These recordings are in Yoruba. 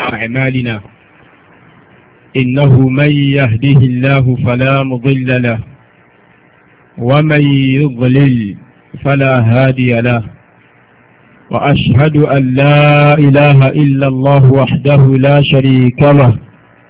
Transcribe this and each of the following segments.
أعمالنا إنه من يهده الله فلا مضل له ومن يضلل فلا هادي له وأشهد أن لا إله إلا الله وحده لا شريك له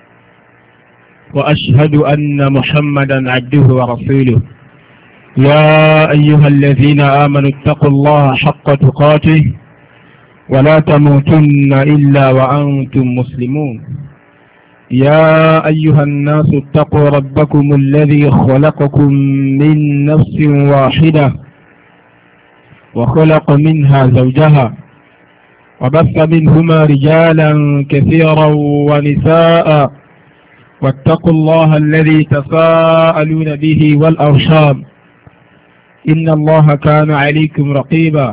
وأشهد أن محمدا عبده ورسوله يا أيها الذين آمنوا اتقوا الله حق تقاته ولا تموتن إلا وأنتم مسلمون يا أيها الناس اتقوا ربكم الذي خلقكم من نفس واحدة وخلق منها زوجها وبث منهما رجالا كثيرا ونساء واتقوا الله الذي تساءلون به والأرحام إن الله كان عليكم رقيبا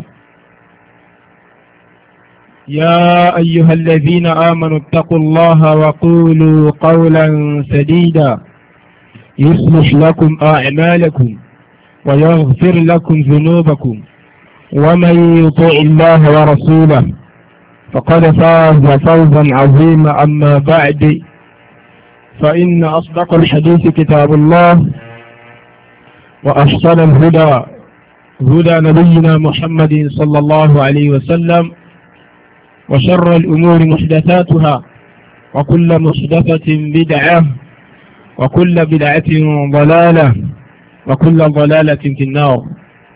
يا أيها الذين آمنوا اتقوا الله وقولوا قولا سديدا يصلح لكم أعمالكم ويغفر لكم ذنوبكم ومن يطع الله ورسوله فقد فاز فوزا عظيما. أما بعد فإن أصدق الحديث كتاب الله وأحسن الهدى هدى نبينا محمد صلى الله عليه وسلم وشر الأمور محدثاتها وكل محدثة بدعة وكل بدعة ضلالة وكل ضلالة في النار.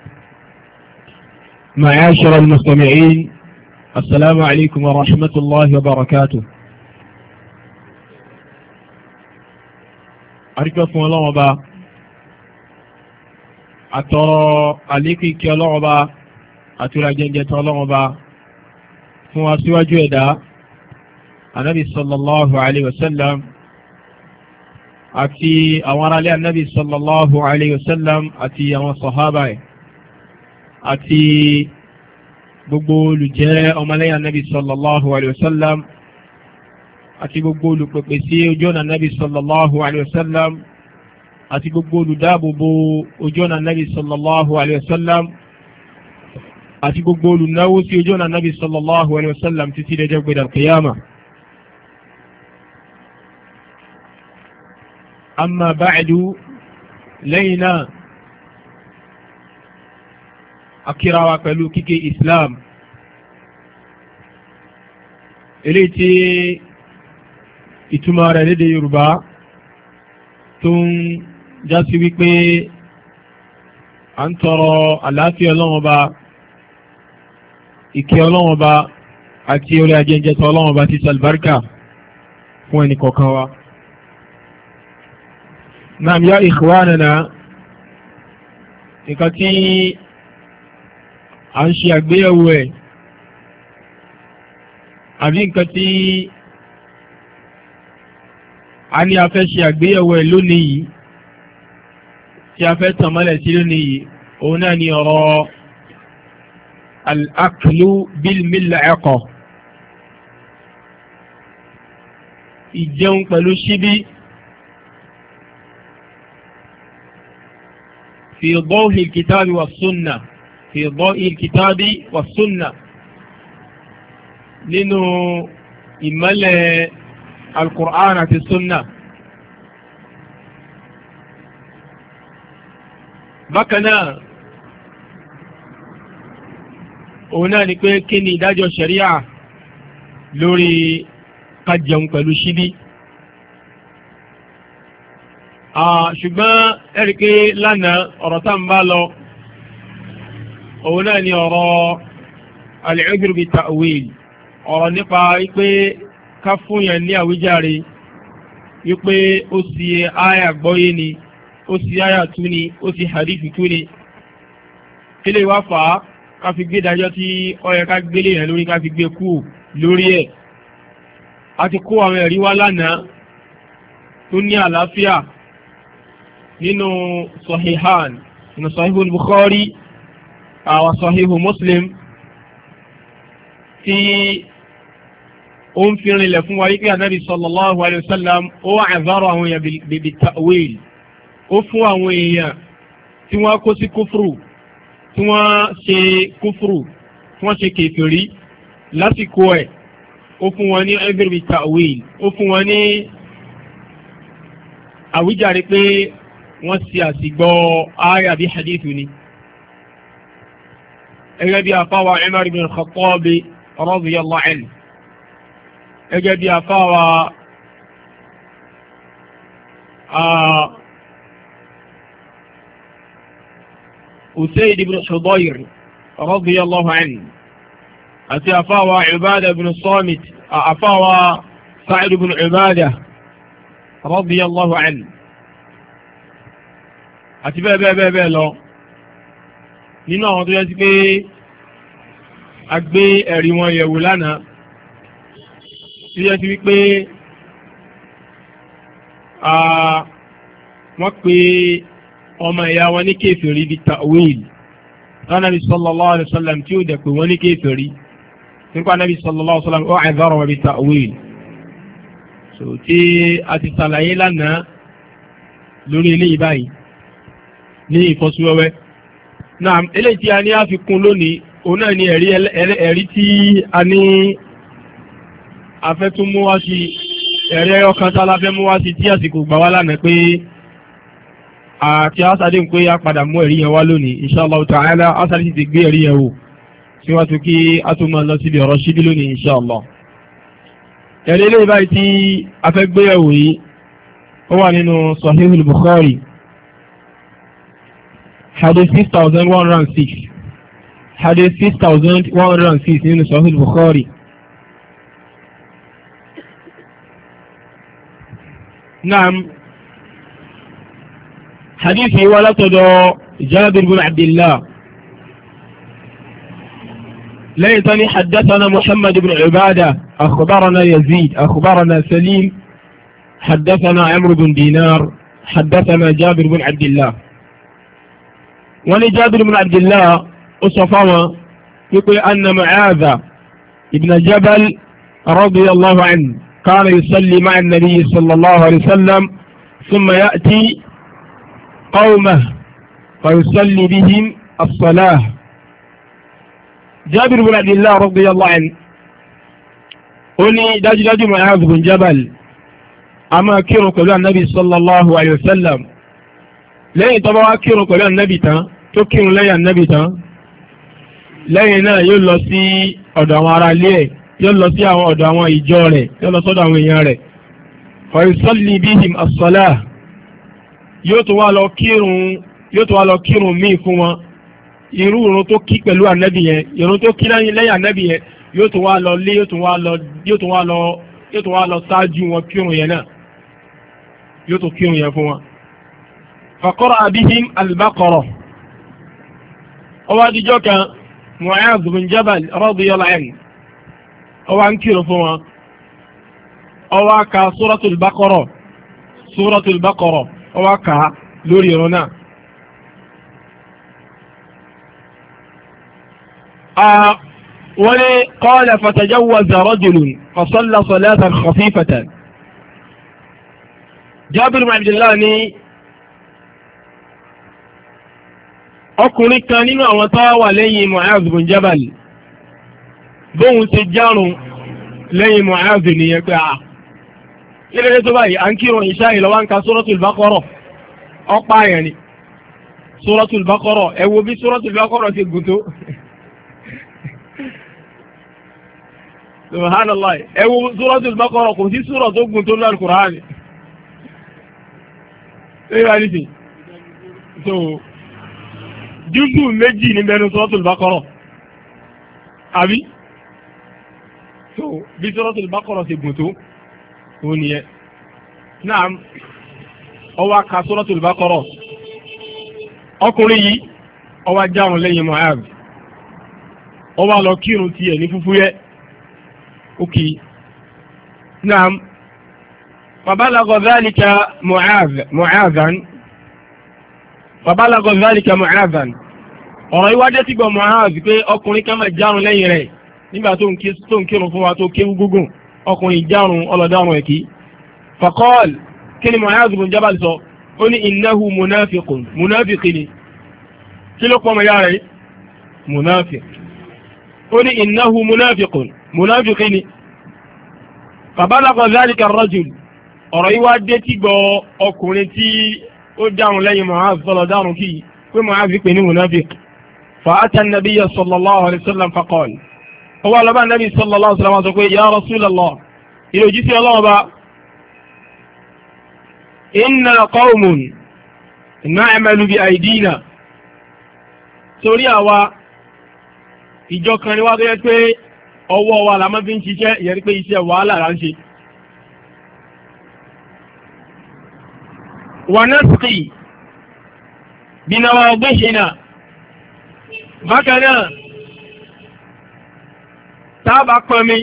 معاشر المستمعين السلام عليكم ورحمة الله وبركاته. أرجوكم الله وبا أترى عليكم كي الله وبا أترى جنجة الله وبا fún aṣíwájú ẹ̀dá anábì sallallahu alayhi wa sallam àti àwọn aráalé anábì sallallahu alayhi wa sallam àti àwọn sàhábà ẹ̀ àti gbogbo olùjẹ́ ọmọlẹ́yìn anábì sallallahu alayhi wa sallam àti gbogbo olùpèpè sí ojú ọ̀nà anábì sallallahu alayhi wa sallam àti gbogbo olùdáàbòbò ojú ọ̀nà anábì sallallahu alayhi wa sallam àti gbogbo olùnáwó sí ojú ọ̀nà nábì sallallahu alayhi wa sallam títí dẹjọ́ gbẹ̀dà kìyàmà. amma ba'du lẹ́yìn náà akírawa pẹ̀lú kíkẹ́ islam eléyìí tí ìtumọ̀ rẹ̀ lédè yorùbá tó ń jásí wípé à ń tọrọ àlàáfíà Ọlọ́run Ọba ìkẹ́ Ọlọ́run Ọba àti orí ajẹ́jẹta Ọlọ́run Ọba ti sàlbáríkà fún ẹni kọ̀ọ̀kan wa. Naam ya ikhwanana, nǹkan tí a ń ṣe àgbéyẹ̀wò ẹ̀ àbí nǹkan tí a ní a fẹ́ ṣe àgbéyẹ̀wò ẹ̀ lónìí yìí tí a fẹ́ tàn mọ́lẹ̀ sí lónìí yìí òun náà ni ọ̀rọ̀ al-aklu bil-mil'aqa, ìjẹun pẹ̀lú ṣíbí fi dawhi al-kitabi wa sunna, fi dawhi al-kitabi wa sunna, nínú ìmọ́lẹ̀ al-Qur'an àti sunna. Bákan náà òun náà ni pé kí ni ìdájọ́ ṣẹ̀ríà lórí ká jẹun pẹ̀lú ṣíbí. Ṣùgbọ́n ẹ̀ríkẹ́ lánàá ọ̀rọ̀ tá ń bá lọ òun náà ni ọ̀rọ̀ al-'udhr bit-ta'wil, ọ̀rọ̀ nípa wípé ká fún yẹn ní àwíjàre wípé ó sì áyà gbọ́yé ni, ó sì áyà tú ni, ó sì hadith tú ni. kí lè wá fà á ká fi gbé dájọ́ tí ó yẹ ká gbélé yẹn lórí ká fi gbé kú lórí ẹ̀. a ti kó àwọn ẹ̀rí wá lánàá tó ní àlàáfíà nínú sahihan, nínú sahihul Bukhari àwọn sahihu Muslim, tí ó ń fi rinlẹ̀ fún wa wípé Ànábì sallallahu alayhi wa sallam ó àzárọ̀ àwọn èèyàn bíi ta'wil, ó fún àwọn èèyàn tí wọ́n kó sí kúfùrù, tí wọ́n ṣe kèfèrí lásìkò ẹ̀, ó fún wọn ní udhr bi ta'wil, ó fún wọn ní àwíjàre pé wọ́n ṣe àsìgbọ́ àyà bí hadithu ni. Gẹ́gẹ́ bí àfáwà Umar ibn al-Khattab radiyallahu anhu, gẹ́gẹ́ bí àfáwà Usayd ibn Hudayr radiyallahu anhu, àti àfáwà Ubadah ibn Samit, àfáwà Sa'id ibn Ubadah radiyallahu anhu, àti bẹ́ẹ̀ lọ nínú àwọn tó yẹ sí pé a gbé ẹ̀rí wọn yẹ̀wò lánàá, tó yẹ sí wípé wọ́n pe ọmọ ìyá wọn ní kéfèrí bí ta'wil, Ànábì sallallahu alaihi wasallam tí ó dẹ̀ pé wọ́n ní kéfèrí nípa Ànábì sallallahu alaihi wasallam ó àìdárọ̀ wọn bí ta'wil. So tí a ti ṣàlàyé lánàá lórí eléyìí báyìí ní ìfọ́síwẹ́wẹ́. Náà eléyìí tí a ní àfikún lónìí òun náà ni ẹ̀rí tí a ní afẹ́tún mú wá sí, ẹ̀rí ọkàn tá a láfẹ́ mú wá sí tí àsìkò gbà wá lánàá pé àti asàdé ń pé a padà mú ẹ̀rí yẹn wá lónìí inshallah ta'ala. Asàdé ti gbé ẹ̀rí yẹn wò síwájú kí a tún máa lọ síbi ọ̀rọ̀ ṣíbí lónìí inshallah. ẹ̀rí eléyìí báyìí tí a fẹ́ gbé ẹ̀wò yìí ó wà nínú Sahihul Bukhari hadith 6106, hadith 6106 nínú Sahih Bukhari. Naam, hadith yìí wá látọ̀dọ̀ Jabir bin Abdillah lẹ́yìn tani haddathana Muhammad ibn Ubadah akhbarana Yazid akhbarana Salim haddathana Amr bin Dinar haddathana Jabir bin Abdillah. wọ́n ní Jabir ibn Abdillah ó sọ fáwọn wípé anna Mu'adha ibn Jabal radiyallahu anhu kana yusalli ma'a an-nabiy sallallahu alayhi wa sallam thumma ya'ti qawmahu fa yusalli bihim as-salah. Jabir ibn Abdillah radiyallahu anhu ó ní dájúdájú Mu'adh ibn Jabal a máa kírun pẹ̀lú annabi sallallahu alayhi wa sallam. Lẹ́yìn tó bá wá kírun pẹ̀lú annabi tán, tó kírun lẹ́yìn annabi tán, lẹ́yìn náà yóò lọ sí ọ̀dọ̀ àwọn ará ilé ẹ̀, yóò lọ sí àwọn ọ̀dọ̀ àwọn ìjọ rẹ̀, yóò lọ sọ́dọ̀ àwọn èèyàn rẹ̀. Fa yusalli bihim as-salah, yóò tó wá lọ kírun míì fún wọn. Irú ìrun tó kí pẹ̀lú annabi yẹn, ìrun tó kí lẹ́yìn annabi yẹn, yóò tó wá lọ ṣáájú wọn kírun yẹn náà, yóò tó kírun yẹn fún wọn. فقرأ بهم البقرة. أوادي جوكا معاذ بن جبل رضي الله عنه أو أنكر فوا أو كا سورة البقرة أو كا لوري رونا ولي قال فتجوز رجل فصلى صلاة خفيفة. جابر بن عبد الله ني ọkùnrin kan nínú àwọn tó wà lẹ́yìn Mu'adh bin Jabal bóun ti járun lẹ́yìn Mu'adh nìyẹn pé kílódé tó báyìí à ń kírun ìṣá ìlọ́wọ́ ń ka Suratul Baqarah ọ̀pá àyàn ni. Suratul Baqarah ẹ wo bí Suratul Baqarah ti gùn tó subhanallah, ẹ wo Suratul Baqarah kò sí sura tó gùn tó ní Al-Qur'an. ṣé ìwà ní sí júzù méjì ní bẹnu Suratul Baqarah àbí so bí Suratul Baqarah ti gùn tó ó nìyẹn. náà ọwọ́ ka Suratul Baqarah ọkùnrin yìí ọwọ́ jáwọn lẹ́yìn Mu'adh ọwọ́ lọ kírun tiẹ̀ ní fúfúyẹ́ òkè. náà fabalagha dhalika Mu'adhan ọ̀rọ̀ ìwádẹ́ tí gbọ́ Mu'adh pé ọkùnrin kan máa járun lẹ́yìn rẹ̀ nígbà tó ń kírun fún wa tó kéwú gúgùn, ọkùnrin járun ọlọ́dárun ẹ̀kí. faqal, kí ni Mu'adh bin Jabal sọ? ó ní innahu munafiqun ni. kí ló pọ̀ mọ́ yára rẹ̀? munafiq. ó ní innahu munafiqun ni. فبلغ ذلك الرجل ọ̀rọ̀ yìí wá dé tí gbọ́ ọkùnrin tí ó dáhùn lẹ́yìn Mu'adh sọ̀rọ̀ dáhùn kí pé Mu'adh pè ní munafiq فأتى النبي صلى الله عليه وسلم فقال هو لبا النبي صلى الله عليه وسلم سọ يا رسول الله إلى جيسي الله با إنا قوم نعمل بأيدينا sórí àwa ìjọ kan ni wá tó yẹ pé ọwọ́ wa la máa fi ń ṣiṣẹ́ ìyẹn pé iṣẹ́ wàhálà là ń ṣe. ونسقي بنواضحنا bákan náà tábà pọnmi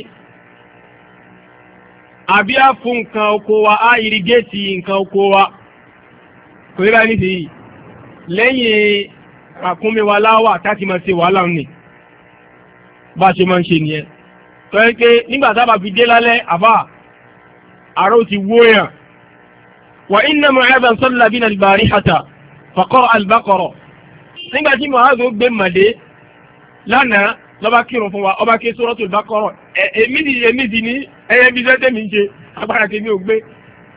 àbí á fún nǹkan oko wa á irigéètì nǹkan oko wa kò rí báyìí nísìnyí lẹ́yìn àkúnmi wa láwà táti máa ṣe wàhálà ní bá ṣe máa ń ṣe nìyẹn tó yẹ pé nígbà tábà fi dé lálẹ́ àbá àrò ti wó yàn. وإن معاذا صلى بنا البارحة فقرأ البقرة nígbà tí Mu'adh gbé màdé lánàá lọ́ba kírun fún wa ọba ké Suratul Baqara èmi sì ní ẹyẹ bí sẹ́tẹ̀ mi ń ṣe agbára tèmi ò gbé.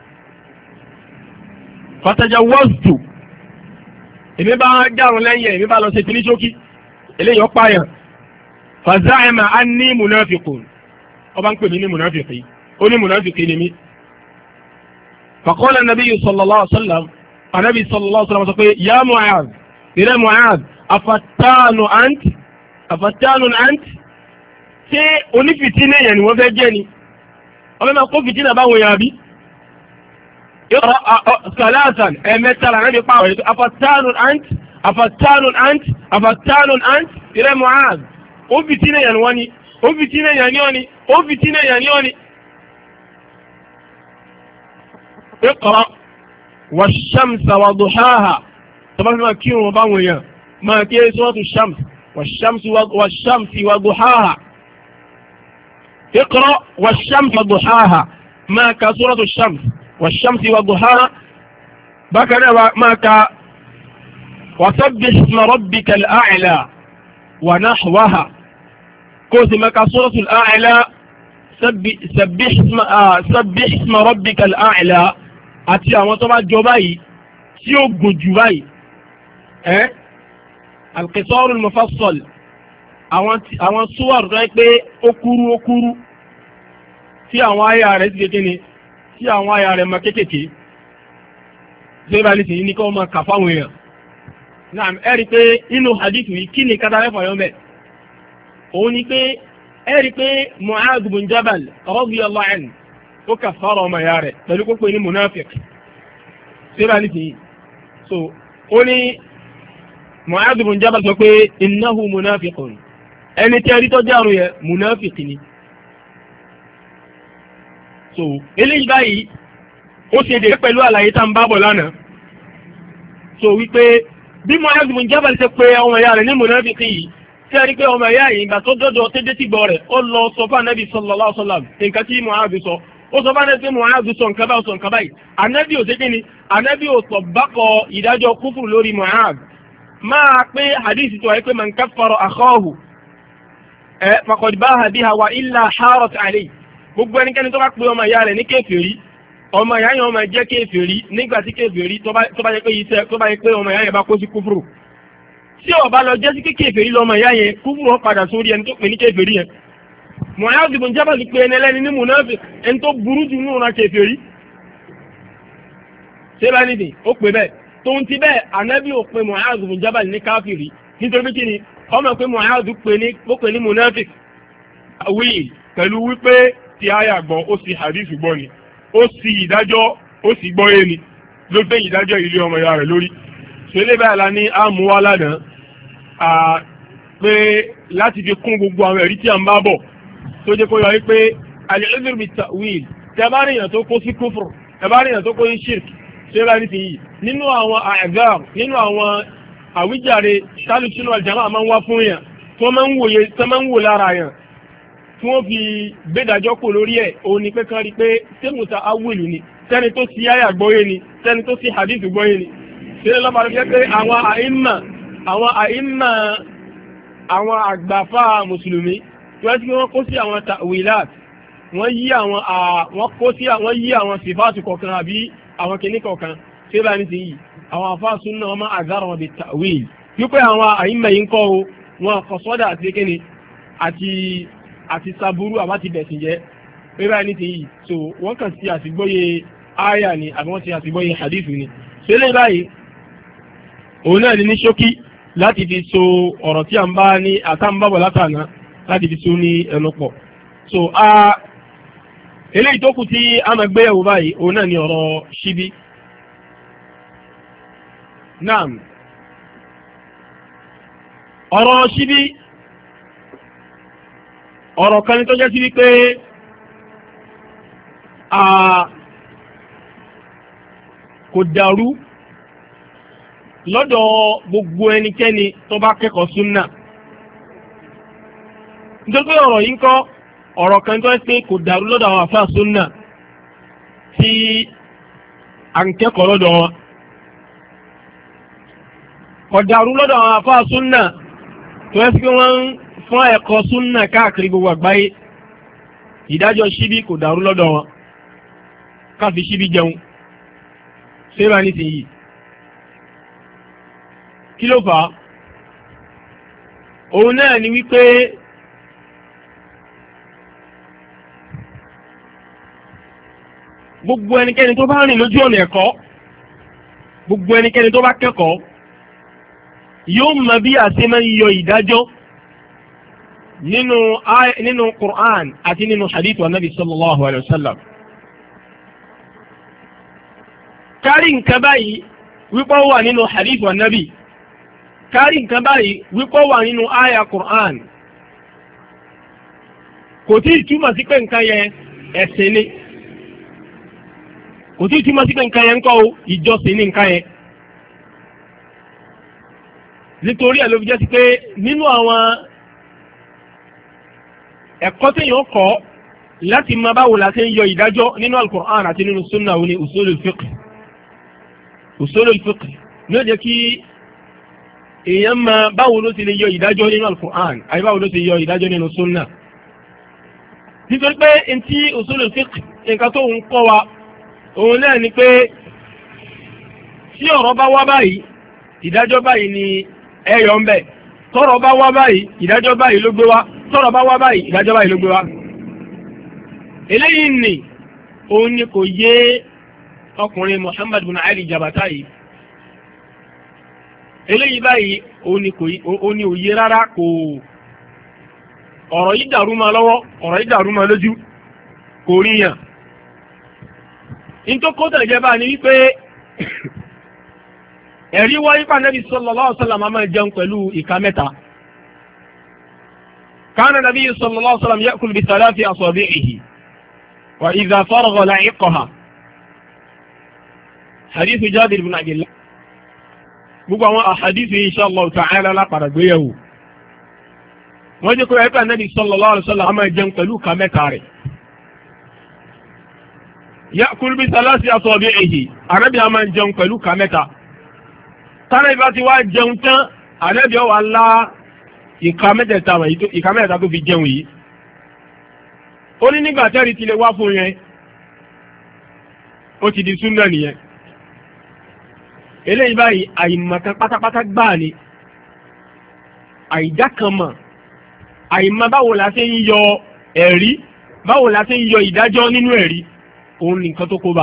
fatajawwaztu èmi bá dárun lẹ́yìn èmi bá lọ ṣe tìní ṣókí eléyìí ọ̀pá yàn faza'ama anni munafiqun ọba ń pè mí ní munafiki ó ní munafiki ni mí. فقال النبي صلى الله عليه وسلم النبي صلى الله عليه وسلم يقول يا معاذ إلى معاذ أفتان أنت ṣé onífìtínà yẹn ni wọ́n fẹ́ jẹ́ ni ọmọ máa kó fìtínà báwọn yàrá bí salatan ẹ̀mẹ́ta là náà pa ọ̀rẹ́ afatanu ant ila Mu'adh ó fìtínà yẹn wọ́n ni ó fìtínà yẹn ni اقرأ والشمس وضحاها طبعا ما كيروا باويا ما كي سورة الشمس والشمس وضحاها اقرأ والشمس وضحاها ما كسورة الشمس والشمس وضحاها بكنا ما ك وسبح اسم ربك الأعلى ونحوها كوز ما كسورة الأعلى سبح اسم ربك الأعلى àti àwọn tó bá jọ báyìí tí ó gùn jù báyìí al-qisar al-mufassal àwọn súwàrù rẹ̀ pé ó kúrú tí àwọn àyà rẹ̀ ti kékeré ni tí àwọn àyà rẹ̀ máa kékèké tí ó bá ní sí ní kọ́ máa kà fáwọn èèyàn náà ẹ̀rí pé inú hadith yìí kí ni kátàrẹ́ fàyọ́ mẹ́ òun ni pé ẹ̀rí pé Mu'adh bin Jabal radiyallahu anhu ó kà fọ́rọ̀ ọmọ ìyá rẹ̀ pẹ̀lú kó pè ní munafik síra nìsín so ó ní Mu'adh bin Jabal sọ pé innahu munafiqun ẹni tí a rí tọ́jú àrùn yẹn munafik ni so eléyìí báyìí ó ṣe dé pẹ̀lú àlàyé tá n bá bọ̀ lánàá so wípé bí Mu'adh bin Jabal ṣe pé ọmọ ìyá rẹ̀ ní munafik yìí tí a rí pé ọmọ ìyá yìí ìgbà tó dọ́dọ̀ tẹ́jẹ́ tí gbọ́ rẹ̀ ó lọ sọ fún Ànábì sallallahu alaihi wasallam nǹkan tí Mu'adh sọ ó sọ fún Ànábì pé Mu'adh sọ nǹkan báyìí Ànábì ò ṣe ni Ànábì ò sọ bákọ̀ ìdájọ́ kúfùrù lórí Mu'adh máa pé hadith tó wáyé pé man kaffara akhahu faqad baha biha wa illa harat alayhi gbogbo ẹnikẹ́ni tó bá pé ọmọ ìyá rẹ̀ ní kèfèrí ọmọ ìyá yẹn ọmọ jẹ́ kèfèrí nígbà tí kèfèrí tó bá yẹ pé ọmọ ìyá yẹn bá kó sí kúfùrù tí ó bá lọ jẹ́ sí kèfèrí lọ́mọ ìyá yẹn kúfùrù ó padà sórí ẹni tó pè ní kèfèrí yẹn Mu'adh bin Jabal pé ẹni ẹlẹ́ni ní munafik ẹni tó burú jù nínú ọ̀nà kèfèrí ṣé bá nídìí ó pè bẹ́ẹ̀ tó ń ti bẹ́ẹ̀ Ànábì ò pè Mu'adh bin Jabal ní káfìrí nítorí kí ni ọmọ pé Mu'adh ó pè ní munafik wíì pẹ̀lú wípé ti àyà gbọ́ ó sì hadith gbọ́ ni ó sì ìdájọ́ ó sì gbọ́ yé ni ló gbé ìdájọ́ ilé ọmọ ìyá rẹ̀ lórí ṣẹlẹ̀ báyìí la ní àmúwá lánàá pé láti fi kún gbogbo àwọn ẹ̀rí tí a ń bá bọ̀ tó jẹ́ kó yọ wípé al-udhr bit-ta'wil tẹ́ bá rí èèyàn tó kó sí kúfùr tẹ́ bá rí èèyàn tó kó sí shirk ṣé bá rí ti yìí nínú àwọn a'dhar nínú àwọn àwíjàre sálùsínú al-jama'a máa ń wá fún yàn tí wọ́n máa ń wò lára yàn tí wọ́n fi gbẹ́dàjọ́ kò lórí ẹ̀ òun ni pé kan rí pé ṣé muta'awwil ni sẹ́ni tó sí àyà gbọ́yé ni sẹ́ni tó sí hadith gbọ́yé ni ṣe lọ́pàá ló jẹ́ pé àwọn àìmà àwọn àgbàfà mùsùlùmí tí wọ́n ti wọ́n kó sí àwọn ta'wilat wọ́n yí àwọn wọ́n kó sí àwọn yí àwọn sífàtù kọ̀ọ̀kan àbí àwọn kìíní kọ̀ọ̀kan ṣé bá ní ti yìí àwọn àfáà súnà wọn máa àzára wọn bí ta'wil wípé àwọn àyínmẹ̀ yìí ń kọ́ o wọn kọ̀ sọ́dà àti kíni àti saburu àbá ti bẹ̀sìn jẹ́ ṣé bá ní ti yìí so wọ́n kàn sí àtìgbọ́yé áyà ni àbí wọ́n ti àtìgbọ́yé hadithu ni ṣé lè báyìí òun náà ní ṣókí láti fi so ọ̀rọ̀ tí a ń bá ní àtàǹbàbọ̀ látàná láti fi so ní ẹnu pọ̀ so eléyìí tó kù tí a máa gbéyàwó báyìí òun náà ní ọ̀rọ̀ ṣíbí. naam ọ̀rọ̀ ṣíbí ọ̀rọ̀ kan ní tó jẹ́ sí wípé kò dàrú lọ́dọ̀ gbogbo ẹnikẹ́ni tó bá kẹ́kọ̀ọ́ súnà nítorí pé ọ̀rọ̀ yìí ń kọ́ ọ̀rọ̀ kan tó ń pé kò dàrú lọ́dọ̀ àwọn àfáà súnà tí à ń kẹ́kọ̀ọ́ lọ́dọ̀ wọn kò dàrú lọ́dọ̀ àwọn àfáà súnà tó ń pé wọ́n ń fún ẹ̀kọ́ súnà káàkiri gbogbo àgbáyé ìdájọ́ ṣíbí kò dàrú lọ́dọ̀ wọn káfi ṣíbí jẹun ṣé bá ní sìn yìí. kí ló fà á òun náà ni wípé gbogbo ẹnikẹ́ni tó bá rìn lójú ọ̀nà ẹ̀kọ́ gbogbo ẹnikẹ́ni tó bá kẹ́kọ̀ọ́ yóò mọ bí a ṣe máa ń yọ ìdájọ́ nínú Qur'an àti nínú hadith wa nabi sallallahu alayhi wa sallam. kárí nǹkan báyìí wípé ó wà nínú hadith wa nabi kárí nǹkan báyìí wípé wà nínú àyà Qur'an kò tí ì túmọ̀ sí pé nǹkan yẹn ẹ̀sìn ni kò tí ì túmọ̀ sí pé nǹkan yẹn ń kọ́ o ìjọsìn ní nǹkan yẹn nítorí ẹ̀ ló fi jẹ́ sí pé nínú àwọn ẹ̀kọ́ téèyàn kọ́ láti máa báwo la ṣe ń yọ ìdájọ́ nínú al-Qur'an àti nínú sunna ní usulul fiqh ní ó jẹ́ kí èèyàn máa báwo ló ti lè yọ ìdájọ́ nínú al-Qur'an àyè báwo ló ti yọ ìdájọ́ nínú sunna nítorí pé ntí usulul fiqh nǹkan tó ń kọ́ wa òun náà ni pé tí ọ̀rọ̀ bá wá báyìí ìdájọ́ báyìí ni ẹ̀yọ̀ ń bẹ̀ tọ́rọ̀ bá wá báyìí ìdájọ́ báyìí ló gbé wá tọ́rọ̀ bá wá báyìí ìdájọ́ báyìí ló gbé wá. eléyìí ni òun ni kò yé ọkùnrin Muhammad bin Ali Jabata yìí eléyìí báyìí òun ni òye rárá kò ọ̀rọ̀ yìí dàrú ma lọ́wọ́ ọ̀rọ̀ yìí dàrú ma lójú kò ríyàn. nítorí kó tẹ̀lé jẹ́ báyìí ni wípé ẹ̀rí wáyé pa Nabi sallallahu alaihi wasallam máa jẹun pẹ̀lú ìka mẹ́ta. kana Nabi sallallahu alaihi wasallam ya'kul bi thalathi asabi'ihi wa idha faragha la'iqaha. hadith Jabir bin Abdillah. gbogbo àwọn àhadith insha Allah ta'ala lápàdà gbéyàwó. wọ́n jẹ́ kó ẹ̀rí pa Nabi sallallahu alaihi wasallam máa jẹun pẹ̀lú ìka mẹ́ta rẹ̀. ya'kul bi thalathi asabi'ihi Ànábì máa jẹun pẹ̀lú ìka mẹ́ta. tánà ìbá ti wá jẹun tán Ànábì ó wá lá ìka mẹ́tẹ̀ẹ̀ta tó fi jẹun yìí. ó ní nígbà tẹ́rì ti lè wá fún yẹn ó ti di súnà nìyẹn. eléyìí báyìí àìmọ̀kan pátápátá gbáà ni àìdákanmọ̀ àìmọ̀ báwo la ṣe ń yọ ẹ̀rí báwo la ṣe ń yọ ìdájọ́ nínú ẹ̀rí òun nìkan tó kó bá.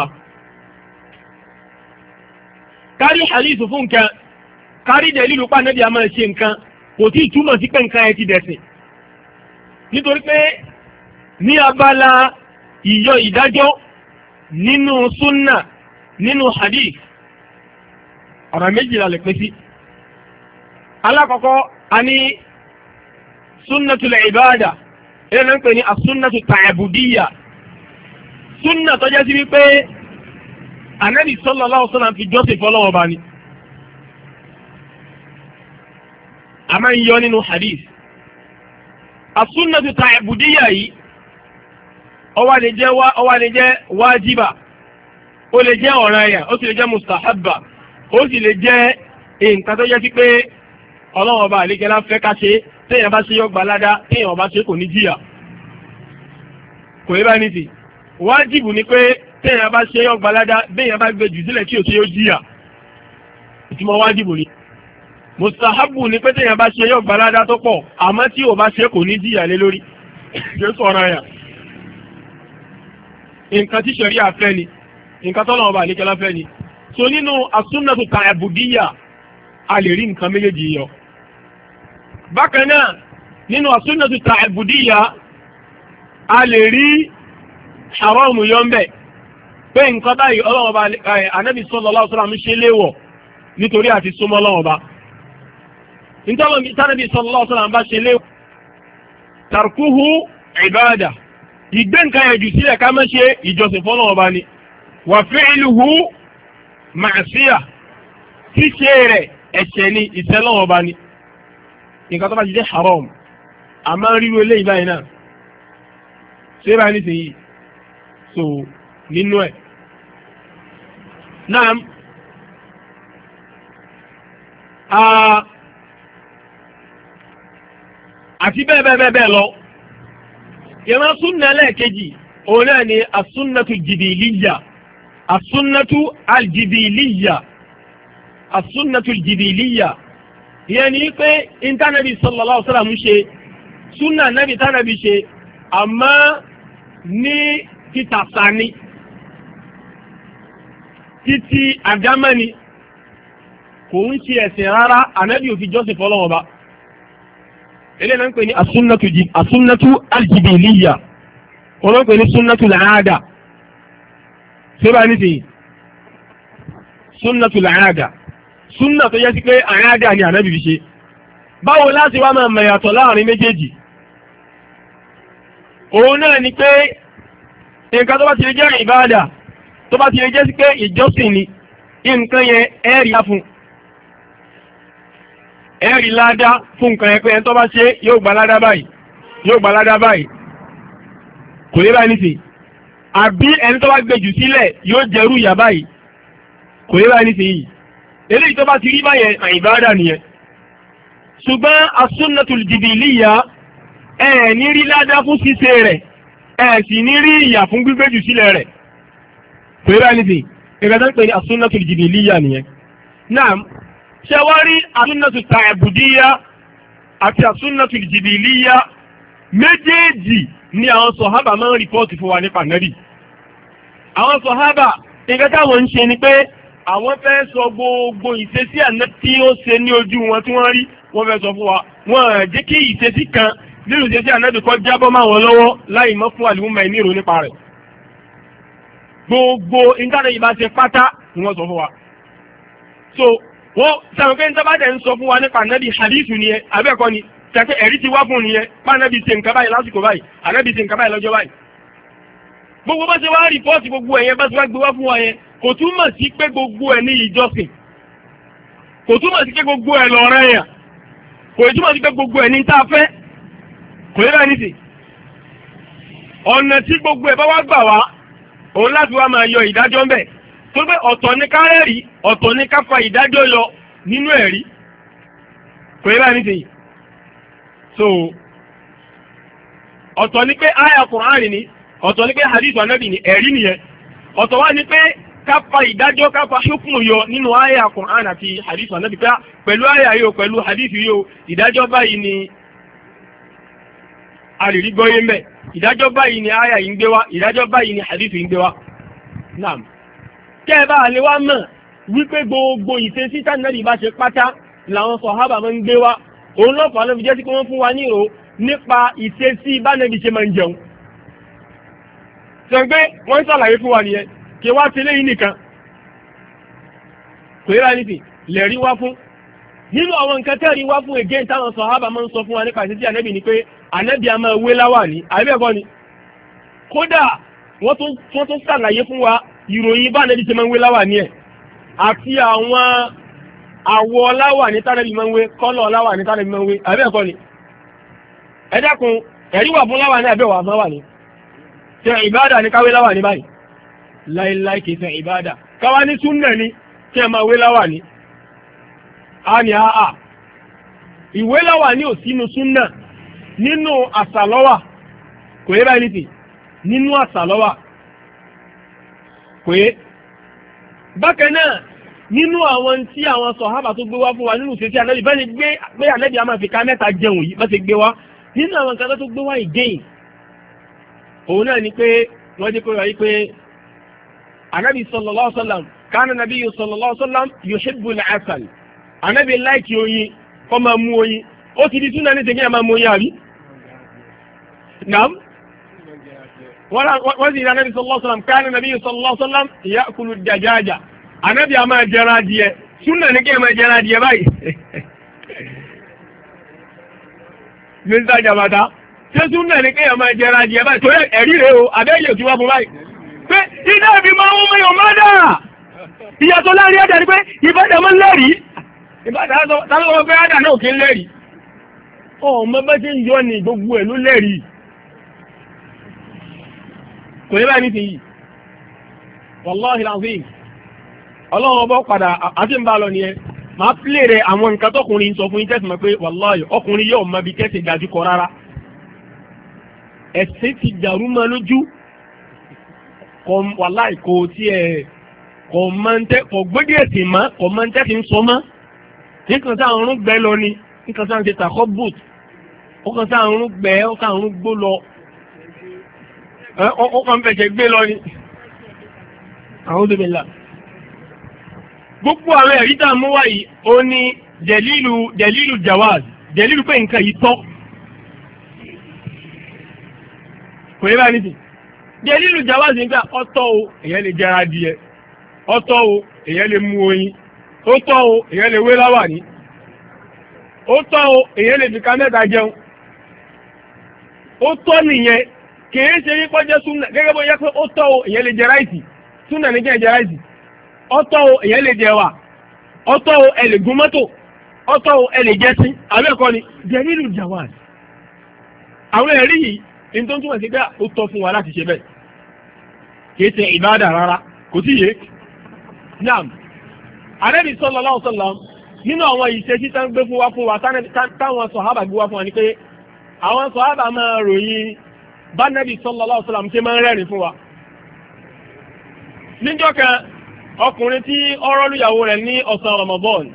kárí hadith fún nǹkan kárí dẹ̀lílù pa Ànábì a máa ṣe nǹkan kò tí ì túmọ̀ sí pé nǹkan ẹ ti dẹ̀sìn. nítorí pé ní abala ìyọ ìdájọ́ nínú súnà nínú hadith ọ̀rọ̀ méjìlá lè pín sí. alákọ̀ọ́kọ́ a ní súnnatul ìbáàdà ilé náà ń pè ní asúnnatu ta'budiyya súnà tó jẹ́ sí wípé Ànábì sallallahu alaihi wasallam fi jọ́sìn fọ́lọ́wọ́ bá ní. a máa ń yọ nínú hadith. asúnnatu ta'budiyya yìí ó wá lè jẹ́ wájibà ó lè jẹ́ ọ̀ranyàn ó sì lè jẹ́ mustahabba ó sì lè jẹ́ nǹkan tó jẹ́ sí pé Ọlọ́hun bá àlékẹ́lá fẹ́ ká ṣe téèyàn bá ṣe yọ gbà ládá téèyàn bá ṣe kò ní jìyà. kò yẹ bá ní ti wájìbù ni pé téèyàn bá ṣe yọ gbalada béèyàn bá gbé jù sílẹ̀ tí ò ṣe yóò jìyà ìtumọ̀ wájìbù ni. mustahabu ni pé téèyàn bá ṣe yọ gbalada tó pọ̀ àmọ́ tí ò bá ṣe kò ní jìyà lé lórí yóò sọ̀rọ̀ yà. nǹkan tí ṣẹ̀rí àfẹ́ ni nǹkan tọ́lọ̀ ọba àníkẹ́lá fẹ́ ni. so nínú as-sunnatu ta'budiyya a lè rí nǹkan méjèèjì yọ. bákan náà nínú as-sunnatu ta'budiyya a lè rí haram yọ ń bẹ̀ pé nǹkan báyìí ọlọ́wọ́ bá Ànábì sallallahu alaihi wasallam ṣe léwọ̀ nítorí àti súnmọ́ lọ́wọ́ bá. nítorí tánàbí sallallahu alaihi wasallam bá ṣe léwọ̀ tarkuhu ibada ìgbé nǹkan yẹn jù sílẹ̀ ká má ṣe ìjọsìn fọ́lọ́wọ́ bá ni wa fi'luhu ma'siyah ṣíṣe rẹ̀ ẹ̀ṣẹ̀ ni ìṣẹ́lọ́wọ́ bá ni nǹkan tó bá ti jẹ́ haram àmọ́ ríru eléyìí báyìí náà ṣé báyìí nísìnyí so nínú ẹ̀ náà àti bẹ́ẹ̀ lọ ìran súnnà lẹ́ẹ̀kejì òun náà ni asúnnàtù jìbìlíyà asúnnàtù aljìbìlíyà asúnnàtù jìbìlíyà ìyẹn ni pé intanẹ́bì sallallahu alaihi wasallam ṣe súnnà nẹ́bì tánẹ́bì ṣe àmọ́ ní títàsáni títí àdámẹ́ni kò ń ṣe ẹ̀sìn rárá ànẹ́bì òfin jọ́sìn fọ́lọ́wọ́ bá eléyìí náà ń pè ní asúnnàtù aljìbìlíyà wọ́n ń pè ní súnnàtù làádà ṣé bá ní sèyí súnnàtù làádà súnnà tó yẹ sí pé àádà ni ànábì fi ṣe báwo láti wá máa mẹ̀yàtọ̀ láàrin méjèèjì òun náà ni pé nǹkan tó bá ti lè jẹ́ ìbáàdà tó bá ti lè jẹ́ sí pé ìjọsìn ni nǹkan yẹn ẹ̀rí á fún ẹ̀rí ládá fún nǹkan yẹn pé ẹni tó bá ṣe yóò gba ládá báyìí yóò gba ládá báyìí kò lè báyìí nísìnyí àbí ẹni tó bá gbèjù sílẹ̀ yóò jẹrú ìyà báyìí kò lè báyìí nísìnyí eléyìí tó bá ti rí báyẹn ìbáàdà nìyẹn ṣùgbọ́n asúnnàtul jìbìlíyà ẹ̀ ní rí ládá fún ṣíṣe rẹ̀ ẹ̀ sì ní rí ìyà fún gbígbèjù sílẹ̀ rẹ̀ kò lè báyìí nísìnyí ìgbà tó ń pè ní asúnnàtul jìbìlíyà nìyẹn. náà ṣe wá rí asúnnàtù ta'budiyya àti asúnnàtù jìbìlíyà méjèèjì ni àwọn sọ̀hábà máa ń rìpọ́ọ̀tì fún wa nípa Nábì. àwọn sọ̀hábà nǹkan táwọn ń ṣe ni pé àwọn fẹ́ sọ gbogbo ìṣesí àná tí ó ṣe ní ojú wọn tí wọ́n rí wọ́n fẹ́ sọ fún wa wọ́n jẹ́ kí ìṣesí kan nínú ìṣesí Ànábì kó jábọ́ máa wọn lọ́wọ́ láì mọ́ fún àlùmọ́ ẹ̀mí ìrò nípa rẹ̀. gbogbo ìtàdé yìí bá ṣe pátá ni wọ́n sọ fún wa. so wọ́n sàmì pé nítorí bá ń sọ fún wa nípa Ànábì hadith nìyẹn abẹ́ẹ̀kọ́ ni tẹ̀pẹ́ ẹ̀rí ti wá fún nìyẹn pa Ànábì ṣe nǹkan báyìí lásìkò báyìí Ànábì ṣe nǹkan báyìí lọ́jọ́ báyìí. gbogbo bá ṣe wá rìpọ́ọ̀tì gbogbo ẹ̀yẹn bá ṣe wá gbé wá fún wa yẹn kò túmọ̀ sí pé gbogbo ẹ̀ ní ìjọsìn kò túmọ̀ sí pé gbogbo ẹ̀ lọ́rẹ́ yẹn kò túmọ̀ sí pé gbogbo ẹ̀ ní tá a fẹ́ kò yẹ báyìí nìsí. ọ̀nà tí gbogbo ẹ̀ bá wá gbà wá òun láti wá máa yọ ìdájọ́ ń bẹ̀ tó pé ọ̀tọ̀ ní ká rẹ́rìí ọ̀tọ̀ ní ká fa ìdájọ́ yọ nínú ẹ̀rí kò yẹ báyìí nìsí. so ọ̀tọ̀ ní pé àyà Kùránì ni ọ̀tọ̀ ní pé hadith Ànábì ni ẹ̀rí nìyẹn ọ̀tọ̀ wá ní pé ká fa ìdájọ́ ká fa ṣúkùn yọ nínú àyà Kùránì àti hadith Ànábì pé pẹ̀lú àyà yóò pẹ̀lú hadith yóò ìdájọ́ báyìí ni àrírí gbọ́yé mẹ́ ìdájọ́ báyìí ni àyà yìí ń gbé wá ìdájọ́ báyìí ni hadith yìí ń gbé wá. naam kẹ́ ẹ bá lè wá mọ̀ wípé gbogbo ìṣesí tánàbì bá ṣe pátá làwọn sàhábà máa ń gbé wá òun lọ́pàá ló fi jẹ́ sí pé wọ́n fún wa ní ìró nípa ìṣesí bánàbì ṣe máa ń jẹun. sọ pé wọ́n ń ṣàlàyé fún wa nìyẹn kí wá sílé yìí nìkan kò yẹra nísìn lẹ́rí wá fún nínú àwọn nǹkan tẹ́rí wá fún again táwọn sàhábà máa ń sọ fún wa nípa ìṣesí ànábì ni pé ànábì a máa wé láwàní àbẹ́ẹ̀kọ́ ni kódà wọ́n tún ṣàlàyé fún wa ìròyìn bá ànábì ṣe máa ń wé láwàní ẹ̀ àti àwọn àwọ̀ láwàní tánàbì máa ń wé kọ́lọ̀ láwàní tánàbì máa ń wé àbẹ́ẹ̀kọ́ ni ẹ dákun ẹ̀rí wà fún láwàní àbẹ́ẹ̀wà fún láwàní ṣe ìbádà ní káwé láwàní báyìí láíláí kìí ṣe ìbádà káwá ní súnnà ni kí ẹ máa wé láwàní a ní àà ìwé láwàní ò sínú súnnà nínú àṣà ló wà kò yẹ báyìí nìsí nínú àṣà lọ́wà pé bákan náà nínú àwọn tí àwọn sọ̀hábà tó gbé wá fún wa nínú ìṣesí ànábì bá ní gbé ànábì a máa fi ká mẹ́ta jẹun yìí bá ti gbé wá nínú àwọn nǹkan tó gbé wá ìgéyìn òun náà ni pé wọ́n jẹ́ pé wáyé pé ànábì sallallahu alaihi wasallam kana nabiyyu sallallahu alaihi wasallam yuhibbu al-asal ànábì láìkì oyin kọ́ máa mú oyin ó ti di túnà ní tẹ̀kí máa mú oyin àbí naam wọ́n sì ní ànábì sallallahu alaihi wasallam kana nabiyyu sallallahu alaihi wasallam ya'kulu ad-dajaja ànábì a máa jẹra adìẹ túnà ní kí ẹ máa jẹra adìẹ báyìí mr jabata ṣé túnà ní kí ẹ máa jẹra adìẹ báyìí torí ẹ̀rí rẹ̀ o àbẹ́yẹ̀ tí wọ́n fún báyìí pé iná ìbí máa ń mú yọ̀ máa dáa ìyàtọ̀ láàrin àdá ni pé ìbádà máa ń lẹ́rìí ìbádà tálọ́wọ́ pé àdá náà kí ń lẹ́rìí ọmọ bá ṣe ń yọ ní gbogbo ẹ̀ ló lẹ́rìí kò ní báyìí ní ti yìí wàláhì láàfin ọlọ́run ọbọ̀ padà àti ń bá lọ nìyẹn máa pílè rẹ̀ àwọn nǹkan tọkùnrin sọ fún yín tẹ́sí mọ̀ pé wàláhì ọkùnrin yóò mọ ibi tẹ́sí dájú kọ rárá ẹ̀sìn ti dàrú mọ́ lójú wàláhì kò tiẹ̀ kò gbódì ẹ̀sìn mọ́ kò mọ́ tẹ́sí ń sọ mọ́ nǹkan sáà ń gbẹ lọ ni nǹkan sáà ń ṣe tàkọ́ boot ọkàn sáà ń gbẹ ọkàn ń gbó lọ ọkàn fẹsẹ̀ gbé lọ ni a'udhu billah gbogbo àwọn ẹ̀rí tá a mú wáyìí ó ní dẹ̀lílù jawaz dẹ̀lílù pé nǹkan yìí tọ́ kò yẹ bá ní sí dẹ̀lílù jawaz nígbà ọ̀tọ̀ o èyàn lè jẹra adìẹ ọ̀tọ̀ o èyàn lè mú oyin ó tọ́ o èyàn lè wé láwàní ó tọ́ o èyàn lè fi ká mẹ́ta jẹun ó tọ́ nìyẹn kìí ṣe yípo jẹ́ súnà gẹ́gẹ́ bó yẹ pé ó tọ́ o èyàn lè jẹ ráìsì súnà ní jẹ́ ráìsì ọ̀tọ̀ o èyàn lè jẹ wà ọ̀tọ̀ o ẹ lè gún mọ́tò ọ̀tọ̀ o ẹ lè jẹ sí àbẹ́ẹ̀kọ́ ni dẹ̀lílù jawaz àwọn ẹ̀rí yìí ní tó ń túmọ̀ sí pé ó tọ́ fún wa láti ṣe bẹ́ẹ̀ kìí ṣe ìbádà rárá kò tí yé naam Ànábì sallallahu alaihi wasallam nínú àwọn ìṣesí tán gbé fún wa táwọn sọ̀hábà gbé wá fún wa ni pé àwọn sọ̀hábà máa ròyìn bá Ànábì sallallahu alaihi wasallam ṣe máa ń rẹ́rìn fún wa níjọ́ kan ọkùnrin tí ọ̀rọ̀ lùyàwó rẹ̀ ní ọ̀sán Ramadan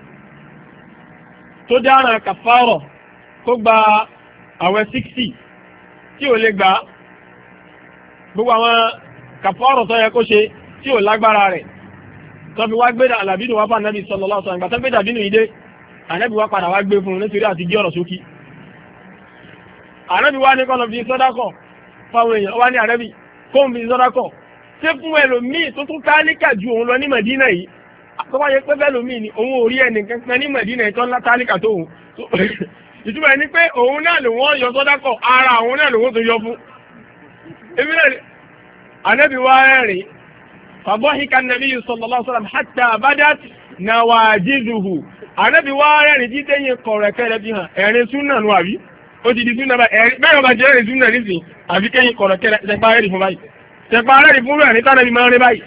tó dára kàfárọ̀ tó gba àwẹ̀ 60 tí ò lè gbà gbogbo àwọn kàfárọ̀ tó yẹ kó ṣe tí ò lágbára rẹ̀ tó fi wá gbé àlàbínú wá fún Ànábì sallallahu alaihi wasallam ìgbà tó gbé dàbínú ìdé Ànábì wá padà wá gbé fún un nítorí àti gé ọ̀rọ̀ sókí Ànábì wá ní kọ́nà fi sọ́dákọ̀ fáwọn èèyàn wá ní Ànábì kóhùn fi sọ́dákọ̀ ṣé fún ẹlòmíì tó tún tálíkà ju òun lọ ní Mẹ̀dínà yìí tó bá yẹ pé bẹ́lòmíì ni òun ò rí ẹnìkan kan ní Mẹ̀dínà tó ńlá tálíkà tó òun ìtumọ̀ ẹni pé òun náà ló wọ́n yọ sọ́dákọ̀ ara òun náà ló wọ́n tó yọ fún ebi náà Ànábì wá rẹ́rìn fàbọ́híkà Nabiyyu sallallahu alaihi wasallam hatta badat nawajizuhu Ànábì wá rẹ́rìn tí tẹ́yìn kọ̀rẹ̀kẹ́ rẹ̀ fi hàn ẹ̀rin súnà nù àbí ó ti di súnà báyìí bẹ́ẹ̀ ọba jẹ́ ẹ̀rin súnà nísìn àfi kẹ́yìn kọ̀rẹ̀kẹ́ rẹ̀ tẹ́pá rẹ̀ fún báyìí tẹ́pá rẹ̀ fún rẹ̀ ní tánàbí máa ń rí báyìí